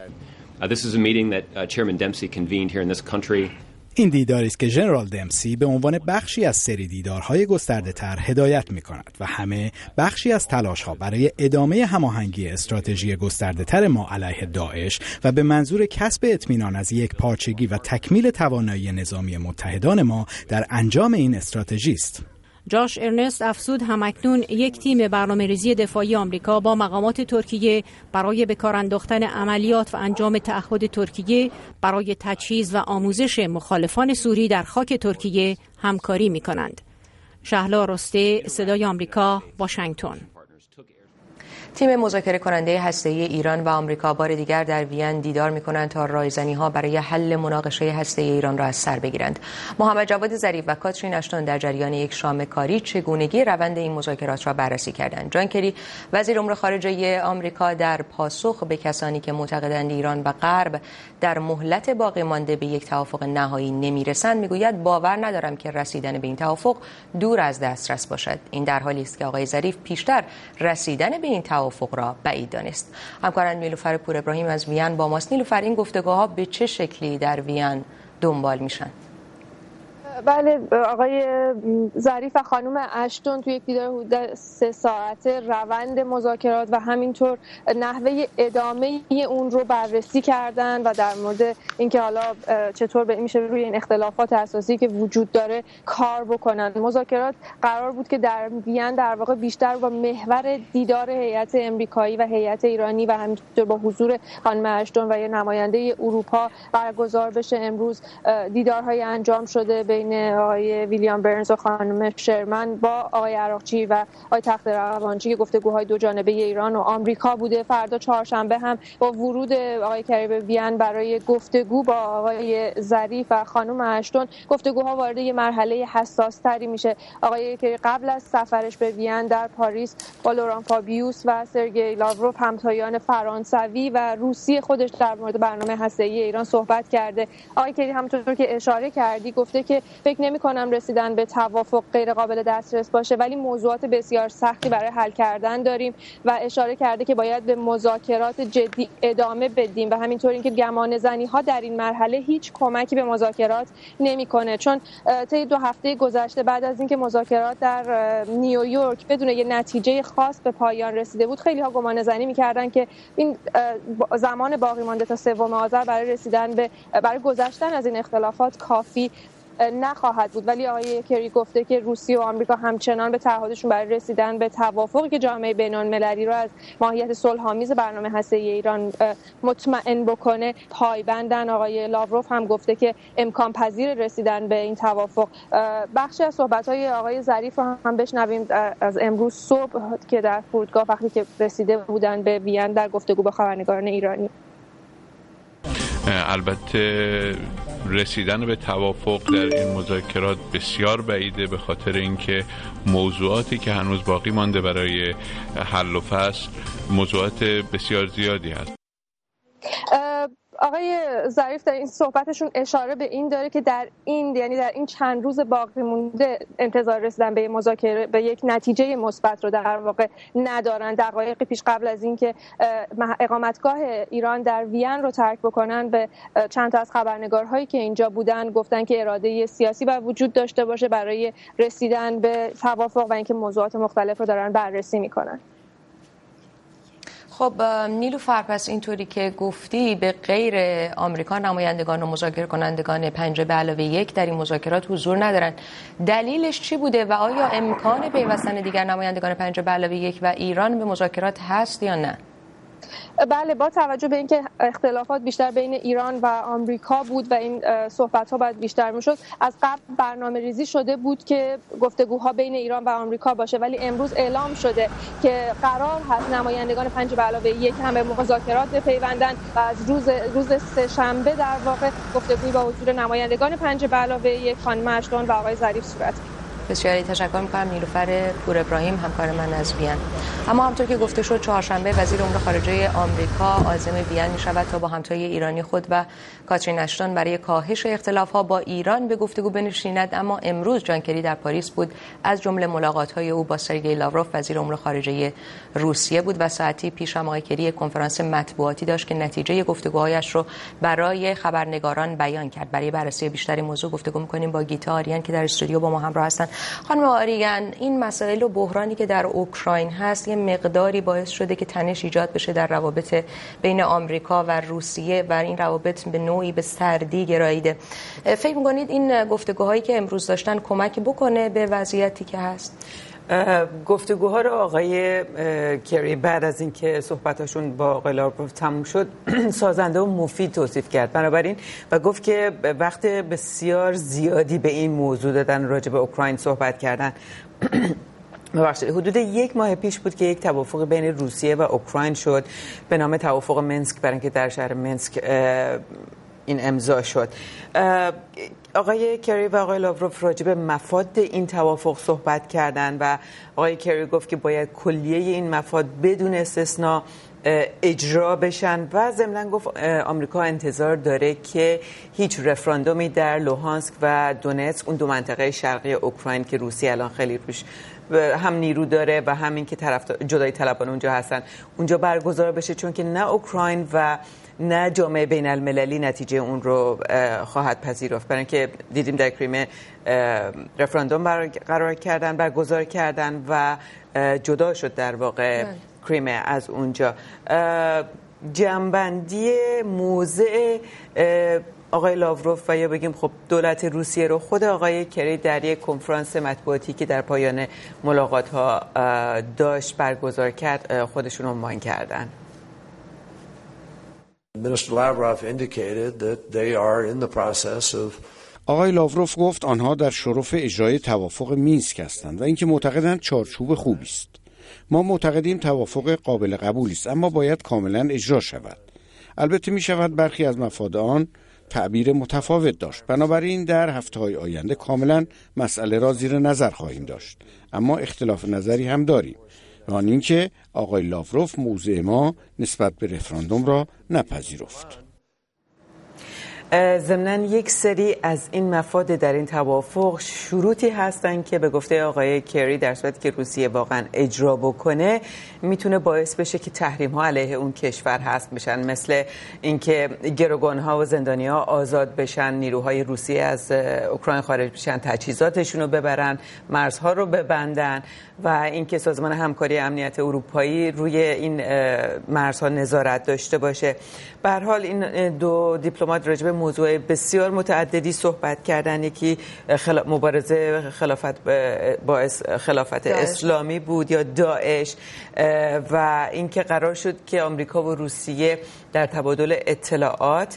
این دیداری است که ژنرال دمسی به عنوان بخشی از سری دیدارهای گسترده‌تر هدایت می‌کند و همه بخشی از تلاش‌ها برای ادامه هماهنگی استراتژی گسترده‌تر ما علیه داعش و به منظور کسب اطمینان از یک پارچگی و تکمیل توانایی نظامی متحدان ما در انجام این استراتژی است. جاش ارنست افزود همکنون یک تیم برنامه‌ریزی دفاعی آمریکا با مقامات ترکیه برای به کار انداختن عملیات و انجام تعهد ترکیه برای تجهیز و آموزش مخالفان سوری در خاک ترکیه همکاری می‌کنند. شهلا راسته، صدای آمریکا، واشنگتن. تیم مذاکره کننده هسته‌ای ایران و آمریکا بار دیگر در وین دیدار می‌کنند تا رایزنی‌ها برای حل مناقشه هسته‌ای ایران را از سر بگیرند. محمد جواد ظریف و کاترین اشتون در جریان یک شام کاری چگونگی روند این مذاکرات را بررسی کردند. جان کری وزیر امور خارجه آمریکا در پاسخ به کسانی که معتقدند ایران و غرب در مهلت باقی مانده به یک توافق نهایی نمی‌رسند می‌گوید باور ندارم که رسیدن به این توافق دور از دسترس باشد. این در حالی است که آقای ظریف پیشتر رسیدن به این توافق را بعید دانست. همکاران نیلوفر پور ابراهیم از وین با ماست. نیلوفر، این گفتگوها به چه شکلی در وین دنبال میشن؟ بله، آقای ظریف و خانم اشتون توی یک دیدار حدود 3 ساعته روند مذاکرات و همینطور نحوه ادامه اون رو بررسی کردن و در مورد اینکه حالا چطور میشه روی این اختلافات اساسی که وجود داره کار بکنن. مذاکرات قرار بود که در وین در واقع بیشتر با محور دیدار هیئت امریکایی و هیئت ایرانی و همینطور با حضور خانم اشتون و یه نماینده اروپا برگزار بشه. امروز دیدارهای انجام شده بین آقای ویلیام برنز و خانم شرمن با آقای عراقچی و آقای تخت‌روانچی که گفتگوهای دو جانبه ایران و آمریکا بوده. فردا چهارشنبه هم با ورود آقای کری به وین برای گفتگو با آقای ظریف و خانم اشتون گفتگوها وارد یه مرحله حساس‌تری میشه. آقای کری قبل از سفرش به وین در پاریس با لوران فابیوس و سرگئی لاوروف همتایان فرانسوی و روسی خودش در مورد برنامه هسته‌ای ایران صحبت کرده. آقای کری همونطور که اشاره کردی گفته که فکر نمی‌کنم رسیدن به توافق غیر قابل دسترس باشه، ولی موضوعات بسیار سختی برای حل کردن داریم و اشاره کرده که باید به مذاکرات جدی ادامه بدیم و همینطور اینکه گمانه‌زنی‌ها در این مرحله هیچ کمکی به مذاکرات نمی‌کنه، چون طی 2 هفته گذشته بعد از اینکه مذاکرات در نیویورک بدون یه نتیجه خاص به پایان رسیده بود خیلی‌ها گمانه‌زنی می‌کردن که این زمان باقی مانده تا 3 آذر برای گذشتن از این اختلافات کافی نخواهد بود. ولی آقای کری گفته که روسیه و آمریکا همچنان به تعهدشون برای رسیدن به توافقی که جامعه بین‌المللی رو از ماهیت صلح‌آمیز برنامه هسته‌ای ایران مطمئن بکنه پایبندن. آقای لاوروف هم گفته که امکان پذیر رسیدن به این توافق. بخشی از صحبت‌های آقای ظریف رو هم بشنویم از امروز صبح که در فرودگاه وقتی که رسیده بودن به وین در گفتگو با خبرنگاران ایرانی. البته رسیدن به توافق در این مذاکرات بسیار بعیده، به خاطر اینکه موضوعاتی که هنوز باقی مانده برای حل و فصل موضوعات بسیار زیادی هست. آقای ظریف در این صحبتشون اشاره به این داره که در این چند روز باقی مونده انتظار رسیدن به مذاکره به یک نتیجه مثبت رو در واقع ندارن. دقایقی پیش قبل از اینکه اقامتگاه ایران در وین رو ترک بکنن به چند تا از خبرنگارهایی که اینجا بودن گفتن که اراده سیاسی باید وجود داشته باشه برای رسیدن به توافق و اینکه موضوعات مختلف رو دارن بررسی میکنن. خب نیلوفر، پس اینطوری که گفتی به غیر آمریکا نمایندگان و مذاکره کنندگان 5+1 در این مذاکرات حضور ندارن. دلیلش چی بوده و آیا امکان پیوستن دیگر نمایندگان 5+1 و ایران به مذاکرات هست یا نه؟ بله، با توجه به اینکه اختلافات بیشتر بین ایران و آمریکا بود و این صحبت‌ها باید بیشتر می‌شد، از قبل برنامه‌ریزی شده بود که گفتگوها بین ایران و آمریکا باشه، ولی امروز اعلام شده که قرار هست نمایندگان 5+1 هم به مذاکرات بپیوندن و از روز سه‌شنبه در واقع گفتگوی با حضور نمایندگان 5+1 خانم اشتون و آقای ظریف صورت گرفت. بسیاری تشکر می‌کنم. نیلوفر پور ابراهیم، همکار من از وین. اما همطور که گفته شد چهارشنبه وزیر امور خارجه آمریکا عازم وین می‌شود تا با همتای ایرانی خود و کاترین اشتون برای کاهش اختلاف‌ها با ایران به گفتگو بنشیند. اما امروز جان کری در پاریس بود. از جمله ملاقات‌های او با سرگئی لاوروف وزیر امور خارجه روسیه بود و ساعتی پیش هم آقای کری کنفرانس مطبوعاتی داشت که نتیجه گفتگوهایش رو برای خبرنگاران بیان کرد. برای بررسی بیشتر موضوع گفتگو می‌کنیم با گیتا آریان که در استودیو با ما همراه هستند. خانم آریان، این مسائل و بحرانی که در اوکراین هست یه مقداری باعث شده که تنش ایجاد بشه در روابط بین آمریکا و روسیه و این روابط به نوعی به سردی گراییده. فکر می‌کنید این گفتگوهایی که امروز داشتن کمک بکنه به وضعیتی که هست؟ گفتگوها رو آقای کری بعد از اینکه صحبتاشون با آقای لاوروف تموم شد سازنده و مفید توصیف کرد، بنابراین و گفت که وقت بسیار زیادی به این موضوع دادن راجع به اوکراین صحبت کردن. حدود 1 ماه پیش بود که یک توافق بین روسیه و اوکراین شد به نام توافق منسک، برای اینکه در شهر منسک این امضا شد. آقای کری و آقای لاوروف راجع به مفاد این توافق صحبت کردند و آقای کری گفت که باید کلیه این مفاد بدون استثنا اجرا بشن و ضمناً گفت آمریکا انتظار داره که هیچ رفراندومی در لوهانسک و دونتسک، اون 2 منطقه شرقی اوکراین که روسیه الان خیلی روش هم نیرو داره و همین که جدایی طلبان اونجا هستن اونجا برگزار بشه، چون که نه اوکراین و نه جامعه بین المللی نتیجه اون رو خواهد پذیرفت. برای اینکه دیدیم در کریمه رفراندوم برگزار کردن و جدا شد در واقع کریمه از اونجا. جنبندی موضع آقای لاوروف و یا بگیم خب دولت روسیه رو خود آقای کری در یک کنفرانس مطبوعاتی که در پایان ملاقات ها داشت برگزار کرد خودشون عنوان کردن. Minister Lavrov indicated that they are in the process of آقای لاوروف گفت آنها در شرف اجرای توافق مینسک هستند و اینکه معتقدند چارچوب خوبی است. ما معتقدیم توافق قابل قبولی است، اما باید کاملا اجرا شود. البته می شود برخی از مفاد آن تعبیر متفاوت داشت. بنابراین در هفته‌های آینده کاملا مسئله را زیر نظر خواهیم داشت، اما اختلاف نظری هم داریم. آن اینکه آقای لاوروف موضع ما نسبت به رفراندوم را نپذیرفت. ضمناً یک سری از این مفاد در این توافق شروطی هستن که به گفته آقای کری در صورتی که روسیه واقعا اجرا بکنه میتونه باعث بشه که تحریم ها علیه اون کشور هست بشن، مثل اینکه گروگان ها و زندانی ها آزاد بشن، نیروهای روسیه از اوکراین خارج بشن، تجهیزاتشون رو ببرن، مرزها رو ببندن و اینکه سازمان همکاری امنیت اروپایی روی این مرزها نظارت داشته باشه. به هر حال این دو دیپلمات راجع به موضوع بسیار متعددی صحبت کردن. یکی مبارزه خلافت اسلامی بود یا داعش و اینکه قرار شد که آمریکا و روسیه در تبادل اطلاعات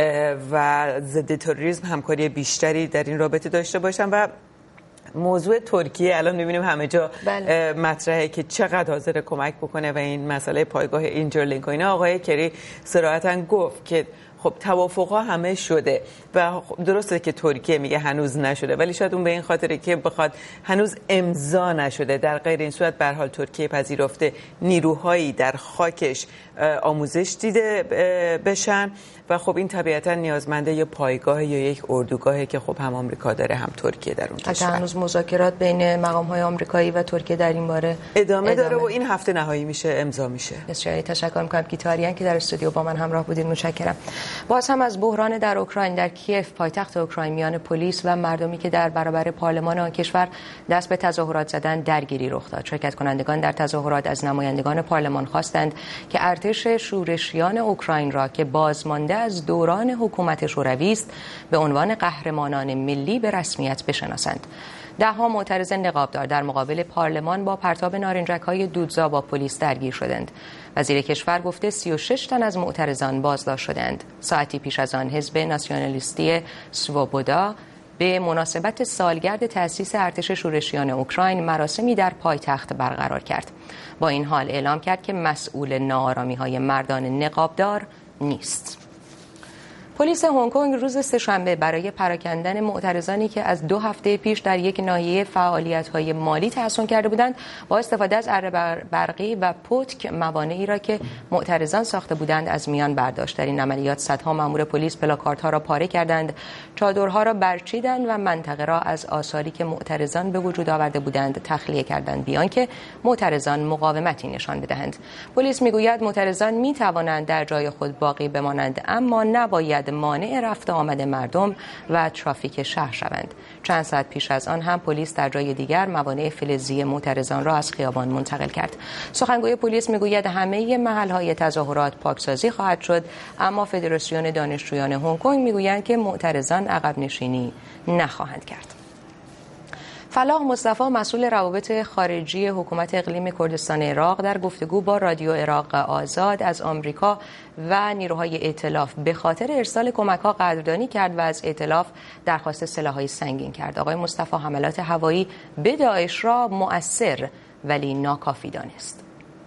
و ضد تروریسم همکاری بیشتری در این رابطه داشته باشن. و موضوع ترکیه الان می‌بینیم همه جا مطرحه که چقدر حاضر کمک بکنه و این مسئله پایگاه اینترلینک و اینا. آقای کری صراحتاً گفت که خب توافق‌ها همه شده و درسته که ترکیه میگه هنوز نشده، ولی شاید اون به این خاطره که بخواد هنوز امضا نشده. در غیر این صورت به هر حال ترکیه پذیرفته نیروهایی در خاکش آموزش دیده بشن و خب این طبیعتا نیازمنده یه پایگاه یا یک اردوگاهی که خب هم آمریکا داره هم ترکیه در اون کشور. هنوز مذاکرات بین مقام‌های آمریکایی و ترکیه در این باره ادامه داره و این هفته نهایی میشه، امضا میشه. بسیار تشکر می‌کنم کیتاریان که در استودیو با من همراه بودید. متشکرم. باز هم از بحران در اوکراین، در کیف پایتخت اوکراین، میان پلیس و مردمی که در برابر پارلمان آن کشور دست به تظاهرات زدن درگیری رخ داد. شرکت کنندگان در تظاهرات از نمایندگان پارلمان خواستند که ارتش شورشیان اوکراین را که بازمانده از دوران حکومت شوروی است به عنوان قهرمانان ملی به رسمیت بشناسند. ده‌ها معترض نقابدار در مقابل پارلمان با پرتاب نارنجک‌های دودزا با پلیس درگیر شدند. وزیر کشور گفته 36 تن از معترضان بازداشت شدند. ساعتی پیش از آن حزب ناسیونالیستی سوبودا به مناسبت سالگرد تأسیس ارتش شورشیان اوکراین مراسمی در پایتخت برقرار کرد. با این حال اعلام کرد که مسئول ناآرامی‌های مردان نقابدار نیست. پلیس هنگ کنگ روز سه‌شنبه برای پراکندن معترضانی که از 2 هفته پیش در یک ناحیه فعالیت‌های مالی تحصن کرده بودند با استفاده از اره برقی و پتک موانعی را که معترضان ساخته بودند از میان برداشت. در این عملیات صدها مأمور پلیس پلاکاردها را پاره کردند، چادرها را برچیدند و منطقه را از آثاری که معترضان به وجود آورده بودند تخلیه کردند، بیان که معترضان مقاومتی نشان بدهند. پلیس میگوید معترضان میتوانند در جای خود باقی بمانند، اما نباید مانع رفت آمد مردم و ترافیک شهر شوند. چند ساعت پیش از آن هم پلیس در جای دیگر موانع فلزی معترضان را از خیابان منتقل کرد. سخنگوی پلیس میگوید همه محل‌های تظاهرات پاکسازی خواهد شد، اما فدراسیون دانشجویان هنگ کنگ میگویند که معترضان عقب نشینی نخواهند کرد. فلاح مصطفی مسئول روابط خارجی حکومت اقلیم کردستان عراق در گفتگو با رادیو عراق آزاد از آمریکا و نیروهای ائتلاف به خاطر ارسال کمک‌ها قدردانی کرد و از ائتلاف درخواست سلاح‌های سنگین کرد. آقای مصطفی حملات هوایی به داعش را مؤثر ولی ناکافی دانست.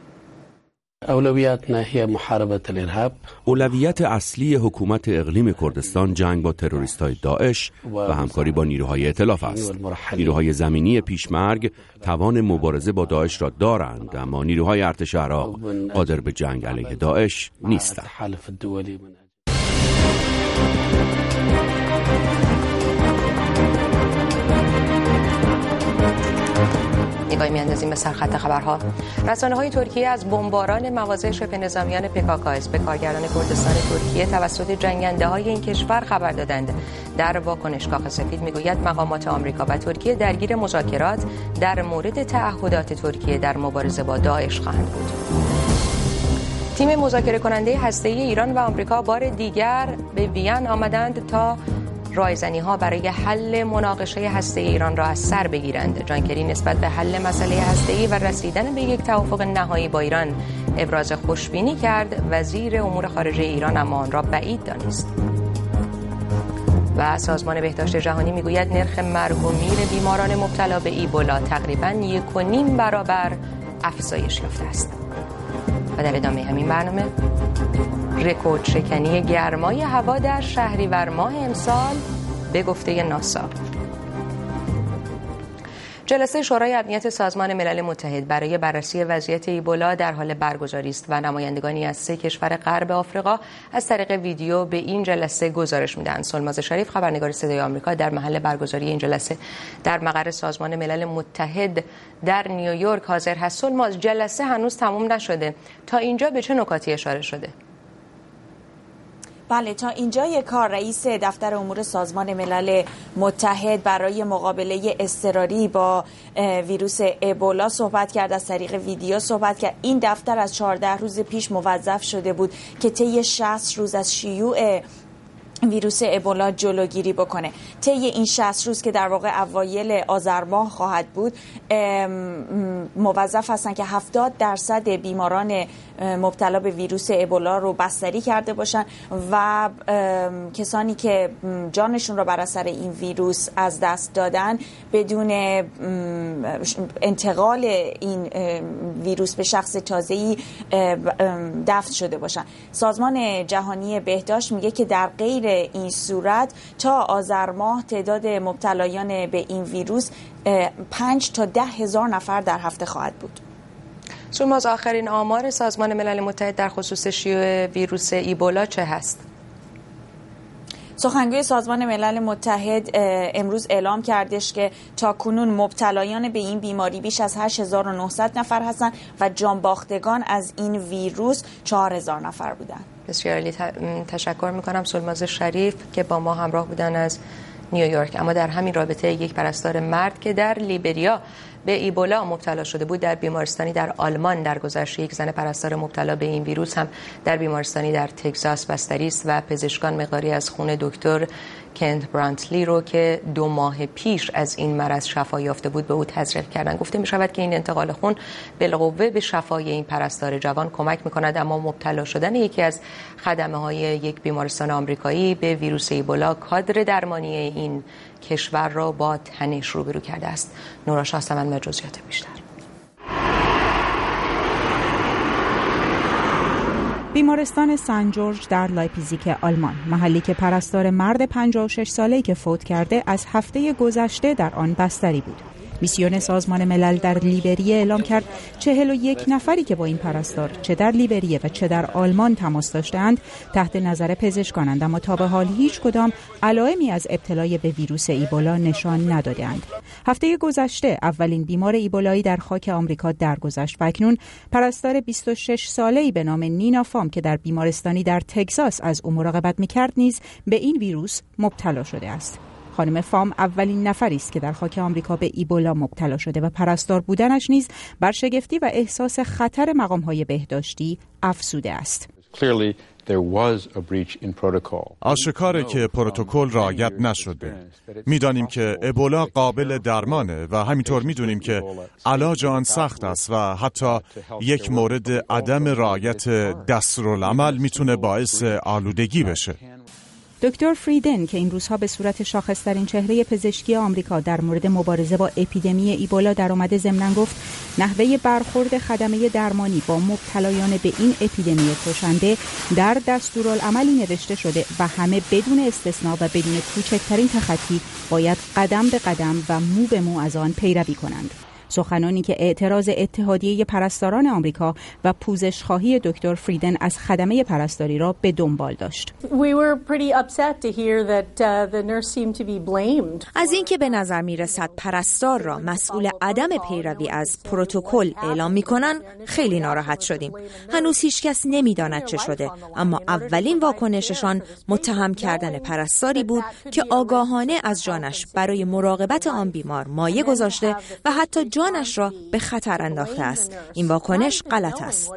اولویاتنا هي محاربه الارهاب. اولویت اصلی حکومت اقلیم کردستان جنگ با تروریست‌های داعش و همکاری با نیروهای ائتلاف است. نیروهای زمینی پیشمرگ توان مبارزه با داعش را دارند، اما نیروهای ارتش عراق قادر به جنگ علیه داعش نیستند. نگاهی می‌اندازیم به سرخط خبرها. رسانه‌های ترکیه از بمباران مواضع شبه نظامیان PKK به کارگران کردستان ترکیه توسط جنگنده‌های این کشور خبر دادند. در واکنش کاخ سفید می‌گوید مقامات آمریکا و ترکیه درگیر مذاکرات در مورد تعهدات ترکیه در مبارزه با داعش خواهند بود. تیم مذاکره کننده هسته‌ای ایران و آمریکا بار دیگر به وین آمدند تا رایزنی‌ها برای حل مناقشه هسته‌ای ایران را از سر بگیرند. جان کری نسبت به حل مسئله هسته‌ای و رسیدن به یک توافق نهایی با ایران ابراز خوشبینی کرد. وزیر امور خارجه ایران اما آن را بعید دانست. و سازمان بهداشت جهانی میگوید نرخ مرگ و میر بیماران مبتلا به ایبولا تقریباً 1.5 برابر افزایش یافته است. و در ادامه همین برنامه رکورد شکنی گرمای هوا در شهریور ماه امسال به گفته ناسا. جلسه شورای امنیت سازمان ملل متحد برای بررسی وضعیت ایبولا در حال برگزاری است و نمایندگانی از 3 کشور غرب آفریقا از طریق ویدیو به این جلسه گزارش میدهند. سلماز شریف خبرنگار صدای آمریکا در محل برگزاری این جلسه در مقر سازمان ملل متحد در نیویورک حاضر هست. سلماز، جلسه هنوز تموم نشده. تا اینجا به چه نکاتی اشاره شده؟ بله، تا اینجای کار رئیس دفتر امور سازمان ملل متحد برای مقابله اضطراری با ویروس ایبولا صحبت کرد، از طریق ویدیو صحبت کرد. این دفتر از 14 روز پیش موظف شده بود که طی 60 روز از شیوع ویروس ایبولا جلوگیری بکنه. طی این 60 روز که در واقع اوایل آذر ماه خواهد بود، موظف هستن که 70% بیماران مبتلا به ویروس ایبولا رو بستری کرده باشن و کسانی که جانشون رو بر اثر این ویروس از دست دادن بدون انتقال این ویروس به شخص تازه‌ای دفن شده باشن. سازمان جهانی بهداشت میگه که در غیر این صورت تا آذر ماه تعداد مبتلایان به این ویروس 5 تا 10 هزار نفر در هفته خواهد بود. سلماز، آخرین آمار سازمان ملل متحد در خصوص شیوع ویروس ایبولا چه هست؟ سخنگوی سازمان ملل متحد امروز اعلام کردش که تاکنون مبتلایان به این بیماری بیش از 8900 نفر هستند و جانباختگان از این ویروس 4000 نفر بودند. بسیار عالی، تشکر میکنم سلماز شریف که با ما همراه بودن از نیویورک. اما در همین رابطه یک پرستار مرد که در لیبریا به ایبولا مبتلا شده بود در بیمارستانی در آلمان درگذشت. یک زن پرستار مبتلا به این ویروس هم در بیمارستانی در تگزاس بستری است و پزشکان مقداری از خون دکتر کنت برانتلی رو که 2 ماه پیش از این مرض شفا یافته بود به او تزریق کردند. گفته می شود که این انتقال خون بالقوه به شفای این پرستار جوان کمک می کند، اما مبتلا شدن یکی از خدمه های یک بیمارستان آمریکایی به ویروس ایبولا کادر درمانی این کشور را با تنش روبرو کرده است. نورا شاهسمند و جزئیات بیشتر. بیمارستان سن جورج در لایپزیگ آلمان، محلی که پرستار مرد 56 ساله‌ای که فوت کرده از هفته گذشته در آن بستری بود. میسیون سازمان ملل در لیبریه اعلام کرد 41 نفری که با این پرستار چه در لیبریه و چه در آلمان تماس داشتند تحت نظر پزشکانند، اما تا به حال هیچ کدام علائمی از ابتلای به ویروس ایبولا نشان ندادند. هفته گذشته اولین بیمار ایبولایی در خاک آمریکا درگذشت و اکنون پرستار 26 ساله‌ای به نام نینا فام که در بیمارستانی در تگزاس از او مراقبت می‌کرد نیز به این ویروس مبتلا شده است. خانم فام اولین نفری است که در خاک آمریکا به ایبولا مبتلا شده و پرستار بودنش نیز بر شگفتی و احساس خطر مقام‌های بهداشتی افزوده است. آشکاره که پروتکل رعایت نشده. می‌دانیم که ایبولا قابل درمانه و همینطور می‌دونیم که علاج آن سخت است و حتی یک مورد عدم رعایت دستورالعمل میتونه باعث آلودگی بشه. دکتر فریدن که این روزها به صورت شاخص‌ترین چهره پزشکی آمریکا در مورد مبارزه با اپیدمی ایبولا در آمده ضمناً گفت نحوه برخورد خدمه درمانی با مبتلایان به این اپیدمی کشنده در دستورالعملی نوشته شده و همه بدون استثنا و بدون کوچکترین تخطی باید قدم به قدم و مو به مو از آن پیروی کنند. سخنانی که اعتراض اتحادیه پرستاران آمریکا و پوزش‌خواهی دکتر فریدن از خدمه پرستاری را به دنبال داشت. از اینکه به نظر می‌رسد پرستار را مسئول عدم پیروی از پروتکل اعلام می‌کنند خیلی ناراحت شدیم. هنوز هیچکس نمی‌داند چه شده، اما اولین واکنششان متهم کردن پرستاری بود که آگاهانه از جانش برای مراقبت آن بیمار مایه گذاشته و حتی جانش را به خطر انداخته است. این واکنش غلط است.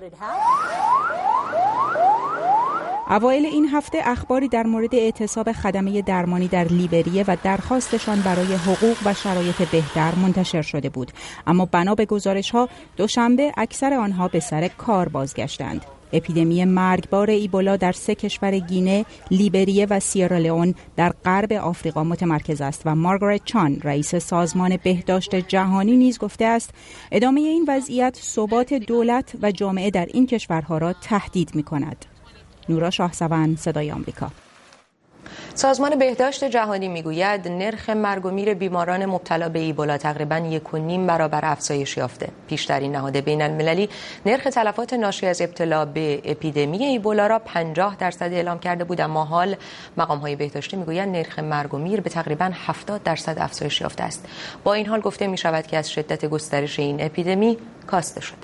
اوایل این هفته اخباری در مورد اعتصاب خدمه درمانی در لیبریه و درخواستشان برای حقوق و شرایط بهتر منتشر شده بود، اما بنا به گزارش‌ها دوشنبه اکثر آنها به سر کار بازگشتند. اپیدمی مرگبار ایبولا در 3 کشور گینه، لیبریه و سیرالئون در غرب آفریقا متمرکز است و مارگارت چان رئیس سازمان بهداشت جهانی نیز گفته است ادامه این وضعیت ثبات دولت و جامعه در این کشورها را تهدید می‌کند. نورا شاهسوند، صدای آمریکا. سازمان بهداشت جهانی میگوید نرخ مرگ و میر بیماران مبتلا به ایبولا تقریباً 1.5 برابر افزایش یافته. پیشترین نهاد بین المللی نرخ تلفات ناشی از ابتلا به اپیدمی ایبولا را 50% اعلام کرده بود، اما حال مقام‌های بهداشتی میگویند نرخ مرگ و میر به تقریباً 70% افزایش یافته است. با این حال گفته میشود که از شدت گسترش این اپیدمی کاسته شده.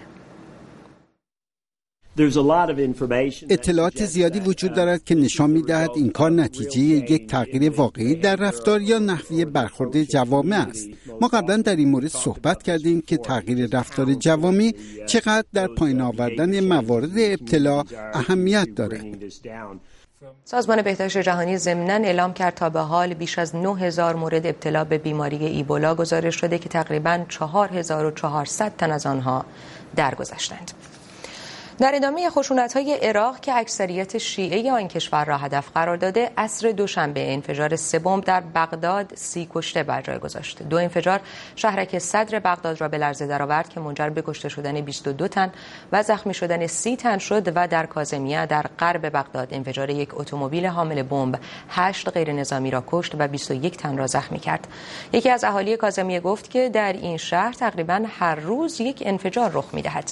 اطلاعات زیادی وجود دارد که نشان می‌دهد این کار نتیجه یک تغییر واقعی در رفتار یا نحوه برخورد جوامع است. ما قبلا در این مورد صحبت کردیم که تغییر رفتار جوامع چقدر در پایین آوردن موارد ابتلا اهمیت دارد. سازمان بهداشت جهانی ضمناً اعلام کرد تا به حال بیش از 9000 مورد ابتلا به بیماری ایبولا گزارش شده که تقریباً 4400 تن از آنها درگذشتند. در ادامه خشونت‌های عراق که اکثریت شیعه آن کشور را هدف قرار داده، عصر دوشنبه انفجار 3 بمب در بغداد 30 کشته بر جای گذاشت. 2 انفجار شهرک صدر بغداد را به لرزه درآورد که منجر به کشته شدن 22 تن و زخمی شدن 30 تن شد و در کاظمیه در غرب بغداد انفجار یک اتومبیل حامل بمب 8 غیر نظامی را کشت و 21 تن را زخمی کرد. یکی از اهالی کاظمیه گفت که در این شهر تقریباً هر روز یک انفجار رخ می‌دهد.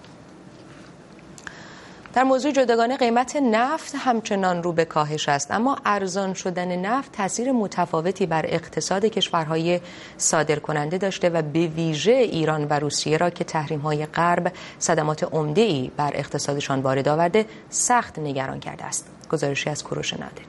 در موضوع جداگانه قیمت نفت همچنان رو به کاهش است، اما ارزان شدن نفت تاثیر متفاوتی بر اقتصاد کشورهای صادرکننده داشته و به ویژه ایران و روسیه را که تحریم‌های غرب صدمات عمده‌ای بر اقتصادشان وارد آورده سخت نگران کرده است. گزارشی از کوروش نادری.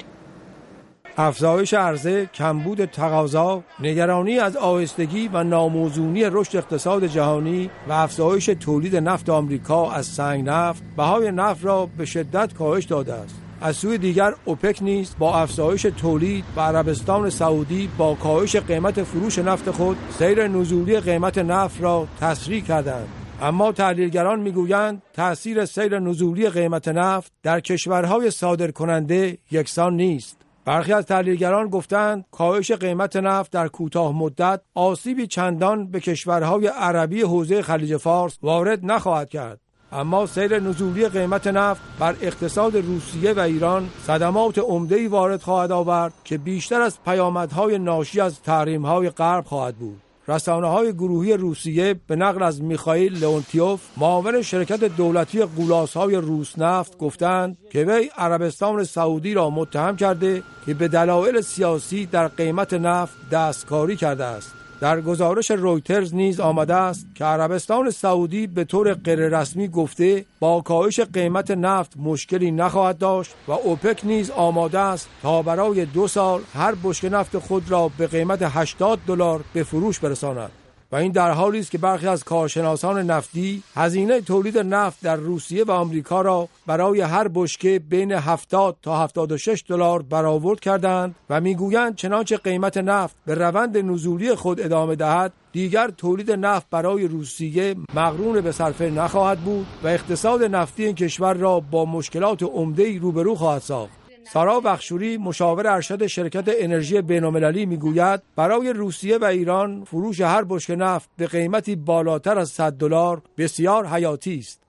افزایش عرضه، کمبود تقاضا، نگرانی از آهستگی و ناموزونی رشد اقتصاد جهانی و افزایش تولید نفت آمریکا از سنگ نفت بهای نفت را به شدت کاهش داده است. از سوی دیگر اوپک نیز با افزایش تولید و عربستان سعودی با کاهش قیمت فروش نفت خود سیر نزولی قیمت نفت را تسریع کردند. اما تحلیلگران میگویند تأثیر سیر نزولی قیمت نفت در کشورهای صادرکننده یکسان نیست. برخی از تحلیلگران گفتند کاهش قیمت نفت در کوتاه مدت آسیبی چندان به کشورهای عربی حوزه خلیج فارس وارد نخواهد کرد، اما سیر نزولی قیمت نفت بر اقتصاد روسیه و ایران صدمات عمده‌ای وارد خواهد آورد که بیشتر از پیامدهای ناشی از تحریم‌های غرب خواهد بود. رسانه‌های گروهی روسیه به نقل از میخائیل لئونتیوف معاون شرکت دولتی غولاس‌های روسنفت گفتند که وی عربستان سعودی را متهم کرده که به دلایل سیاسی در قیمت نفت دستکاری کرده است. در گزارش رویترز نیز آمده است که عربستان سعودی به طور غیررسمی گفته با کاهش قیمت نفت مشکلی نخواهد داشت و اوپک نیز آماده است تا برای 2 سال هر بشکه نفت خود را به قیمت $80 به فروش برساند. و این در حالی است که برخی از کارشناسان نفتی هزینه تولید نفت در روسیه و آمریکا را برای هر بشکه بین 70 تا $76 برآورد کردند و میگویند چنانچه قیمت نفت به روند نزولی خود ادامه دهد دیگر تولید نفت برای روسیه مقرون به صرفه نخواهد بود و اقتصاد نفتی این کشور را با مشکلات عمده‌ای روبرو خواهد ساخت. سارا بخشوری مشاور ارشد شرکت انرژی بین‌المللی میگوید برای روسیه و ایران فروش هر بشکه نفت به قیمتی بالاتر از $100 بسیار حیاتی است.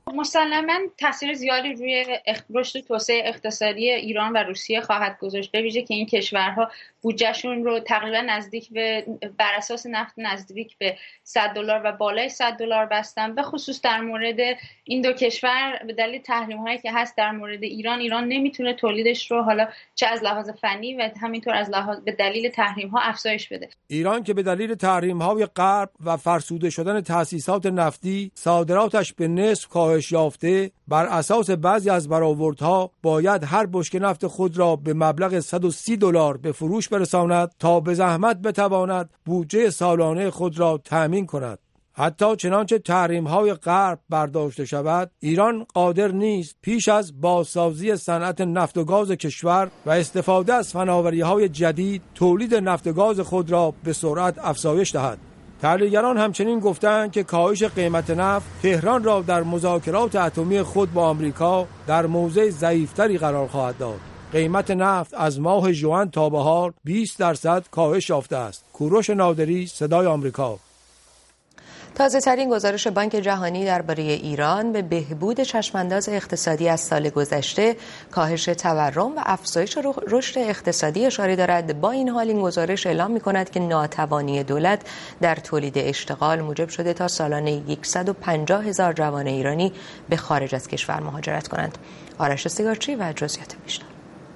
مسلماً تاثیر زیادی روی رشد و توسعه اقتصادی ایران و روسیه خواهد گذاشت، به ویژه که این کشورها بودجهشون رو تقریبا نزدیک به بر اساس نفت نزدیک به $100 و بالای $100 بستن. به خصوص در مورد این دو کشور به دلیل تحریم‌هایی که هست در مورد ایران نمیتونه تولیدش رو حالا چه از لحاظ فنی و همینطور از لحاظ به دلیل تحریم‌ها افزایش بده. ایران که به دلیل تحریم‌های غرب و فرسوده شدن تأسیسات نفتی صادراتش به نصف کاهش یافته، بر اساس بعضی از برآوردها باید هر بشکه نفت خود را به مبلغ $130 به فروش برساند تا به زحمت بتواند بودجه سالانه خود را تأمین کند. حتی چنانچه تحریم‌های غرب برداشته شود، ایران قادر نیست پیش از بازسازی صنعت نفت و گاز کشور و استفاده از فناوری‌های جدید تولید نفت و گاز خود را به سرعت افزایش دهد. تحلیلگران همچنین گفتند که کاهش قیمت نفت تهران را در مذاکرات اتمی خود با آمریکا در موضع ضعیف‌تری قرار خواهد داد. قیمت نفت از ماه ژوئن تا بهار 20% کاهش یافته است. کوروش نادری، صدای آمریکا. تازه ترین گزارش بانک جهانی درباره ایران به بهبود چشمانداز اقتصادی از سال گذشته، کاهش تورم و افزایش رشد اقتصادی اشاره دارد. با این حال این گزارش اعلام می‌کند که ناتوانی دولت در تولید اشتغال موجب شده تا سالانه 150,000 جوان ایرانی به خارج از کشور مهاجرت کنند. آرش سیگارچی و جزئیات بیشتر.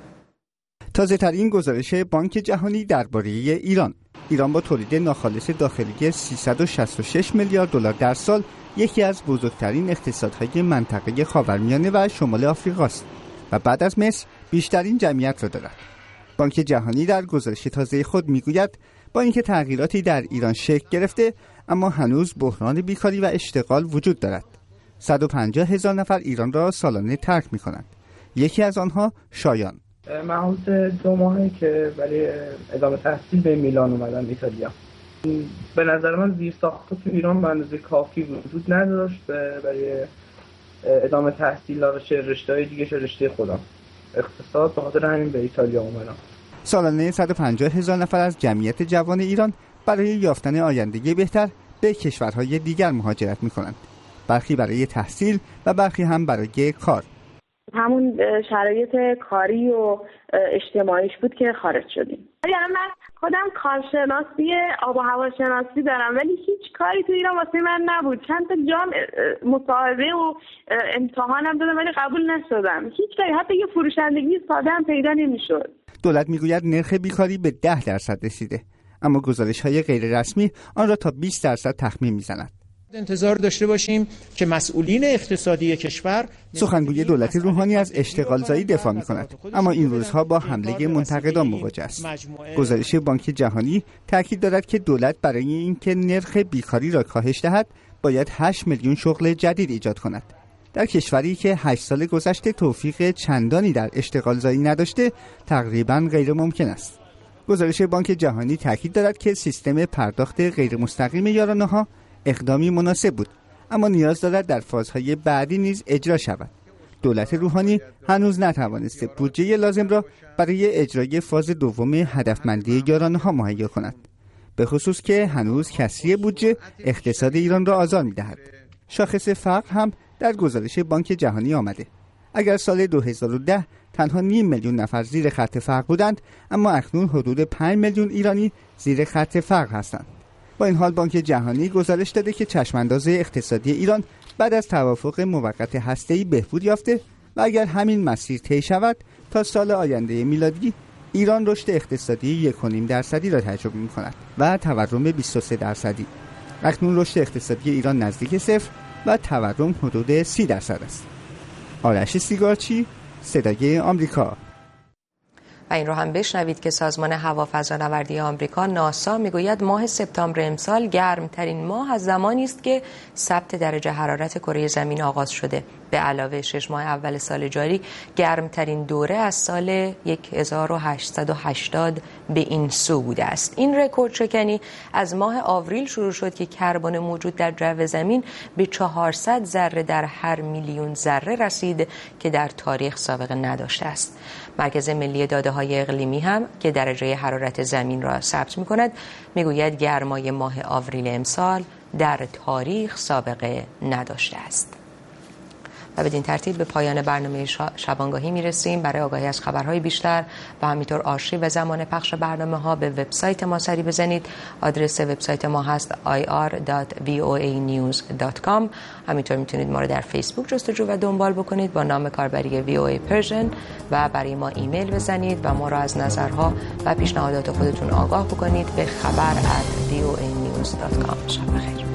تازه ترین گزارش بانک جهانی درباره ایران با تولید ناخالص داخلی 366 میلیارد دلار در سال یکی از بزرگترین اقتصادهای منطقه خاورمیانه و شمال آفریقا است و بعد از مصر بیشترین جمعیت را دارد. بانک جهانی در گزارش تازه خود میگوید با اینکه تغییراتی در ایران شکل گرفته، اما هنوز بحران بیکاری و اشتغال وجود دارد. 150,000 نفر ایران را سالانه ترک می‌کنند. یکی از آنها شایان. من حدود 2 ماهه که برای ادامه تحصیل به میلان اومدم ایتالیا. به نظر من زیرساخت‌ها تو ایران به اندازه کافی وجود نداشت برای ادامه تحصیل رشته‌های دیگه رشته خودم اقتصاد، به خاطر همین به ایتالیا اومدم. سالانه 150,000 نفر از جمعیت جوان ایران برای یافتن آینده بهتر به کشورهای دیگر مهاجرت می‌کنند. برخی برای تحصیل و برخی هم برای کار. همون شرایط کاری و اجتماعیش بود که خارج شدیم. یعنی من خودم کارشناسی آب و هوا شناسی دارم، ولی هیچ کاری تو ایران واسه من نبود. چند تا جام مصاحبه و امتحانم دادم ولی قبول نشدم. هیچ کاری، حتی یه فروشندگی ساده هم پیدا نمیشد. دولت میگوید نرخ بیکاری به 10% رسیده، اما گزارش‌های غیر رسمی آن را تا 20% تخمین می‌زند. انتظار داشته باشیم که مسئولین اقتصادی کشور. سخنگوی دولت روحانی از اشتغالزایی دفاع می‌کند، اما این روزها با حمله منتقدان مواجه است. گزارش بانک جهانی تاکید دارد که دولت برای اینکه نرخ بیکاری را کاهش دهد باید 8 میلیون شغل جدید ایجاد کند. در کشوری که 8 سال گذشته توفیق چندانی در اشتغالزایی نداشته، تقریباً غیر ممکن است. گزارش بانک جهانی تاکید دارد که سیستم پرداخت غیر مستقیم یارانه‌ها اقدامی مناسب بود، اما نیاز دارد در فازهای بعدی نیز اجرا شود. دولت روحانی هنوز نتوانسته بودجه لازم را برای اجرای فاز دوم هدفمندی یارانه‌ها مهیا کند، به خصوص که هنوز کسری بودجه اقتصاد ایران را آزار می‌دهد. شاخص فقر هم در گزارش بانک جهانی آمده. اگر سال 2010 تنها 0.5 میلیون نفر زیر خط فقر بودند، اما اکنون حدود 5 میلیون ایرانی زیر خط فقر هستند. با این حال بانک جهانی گزارش داده که چشمانداز اقتصادی ایران بعد از توافق موقت هسته‌ای بهبود یافته و اگر همین مسیر طی شود تا سال آینده میلادی ایران رشد اقتصادی 1.5% را تجربه می‌کند و تورم 23%. اکنون رشد اقتصادی ایران نزدیک 0 و تورم حدود 30% است. آرش سیگارچی، صدای آمریکا. و این رو هم بشنوید که سازمان هوافضانوردی آمریکا ناسا میگوید ماه سپتامبر امسال گرمترین ماه از زمانی است که ثبت درجه حرارت کره زمین آغاز شده. به علاوه 6 ماه اول سال جاری گرمترین دوره از سال 1880 به این سو بوده است. این رکورد شکنی از ماه آوریل شروع شد که کربن موجود در جو زمین به 400 ذره در هر میلیون ذره رسید که در تاریخ سابقه نداشته است. مرکز ملی داده‌های اقلیمی هم که درجه حرارت زمین را ثبت می‌کند میگوید گرمای ماه آوریل امسال در تاریخ سابقه نداشته است. و بدین ترتیب به پایان برنامه شبانگاهی میرسیم. برای آگاهی از خبرهای بیشتر و همینطور آرشیو و زمان پخش برنامه‌ها به وبسایت ما سری بزنید. آدرس وبسایت ما هست ir.voanews.com. همینطور میتونید ما رو در فیسبوک جستجو و دنبال بکنید با نام کاربری VOA Persian و برای ما ایمیل بزنید و ما رو از نظرها و پیشنهادات خودتون آگاه بکنید به خبر@voanews.com. شب بخیر.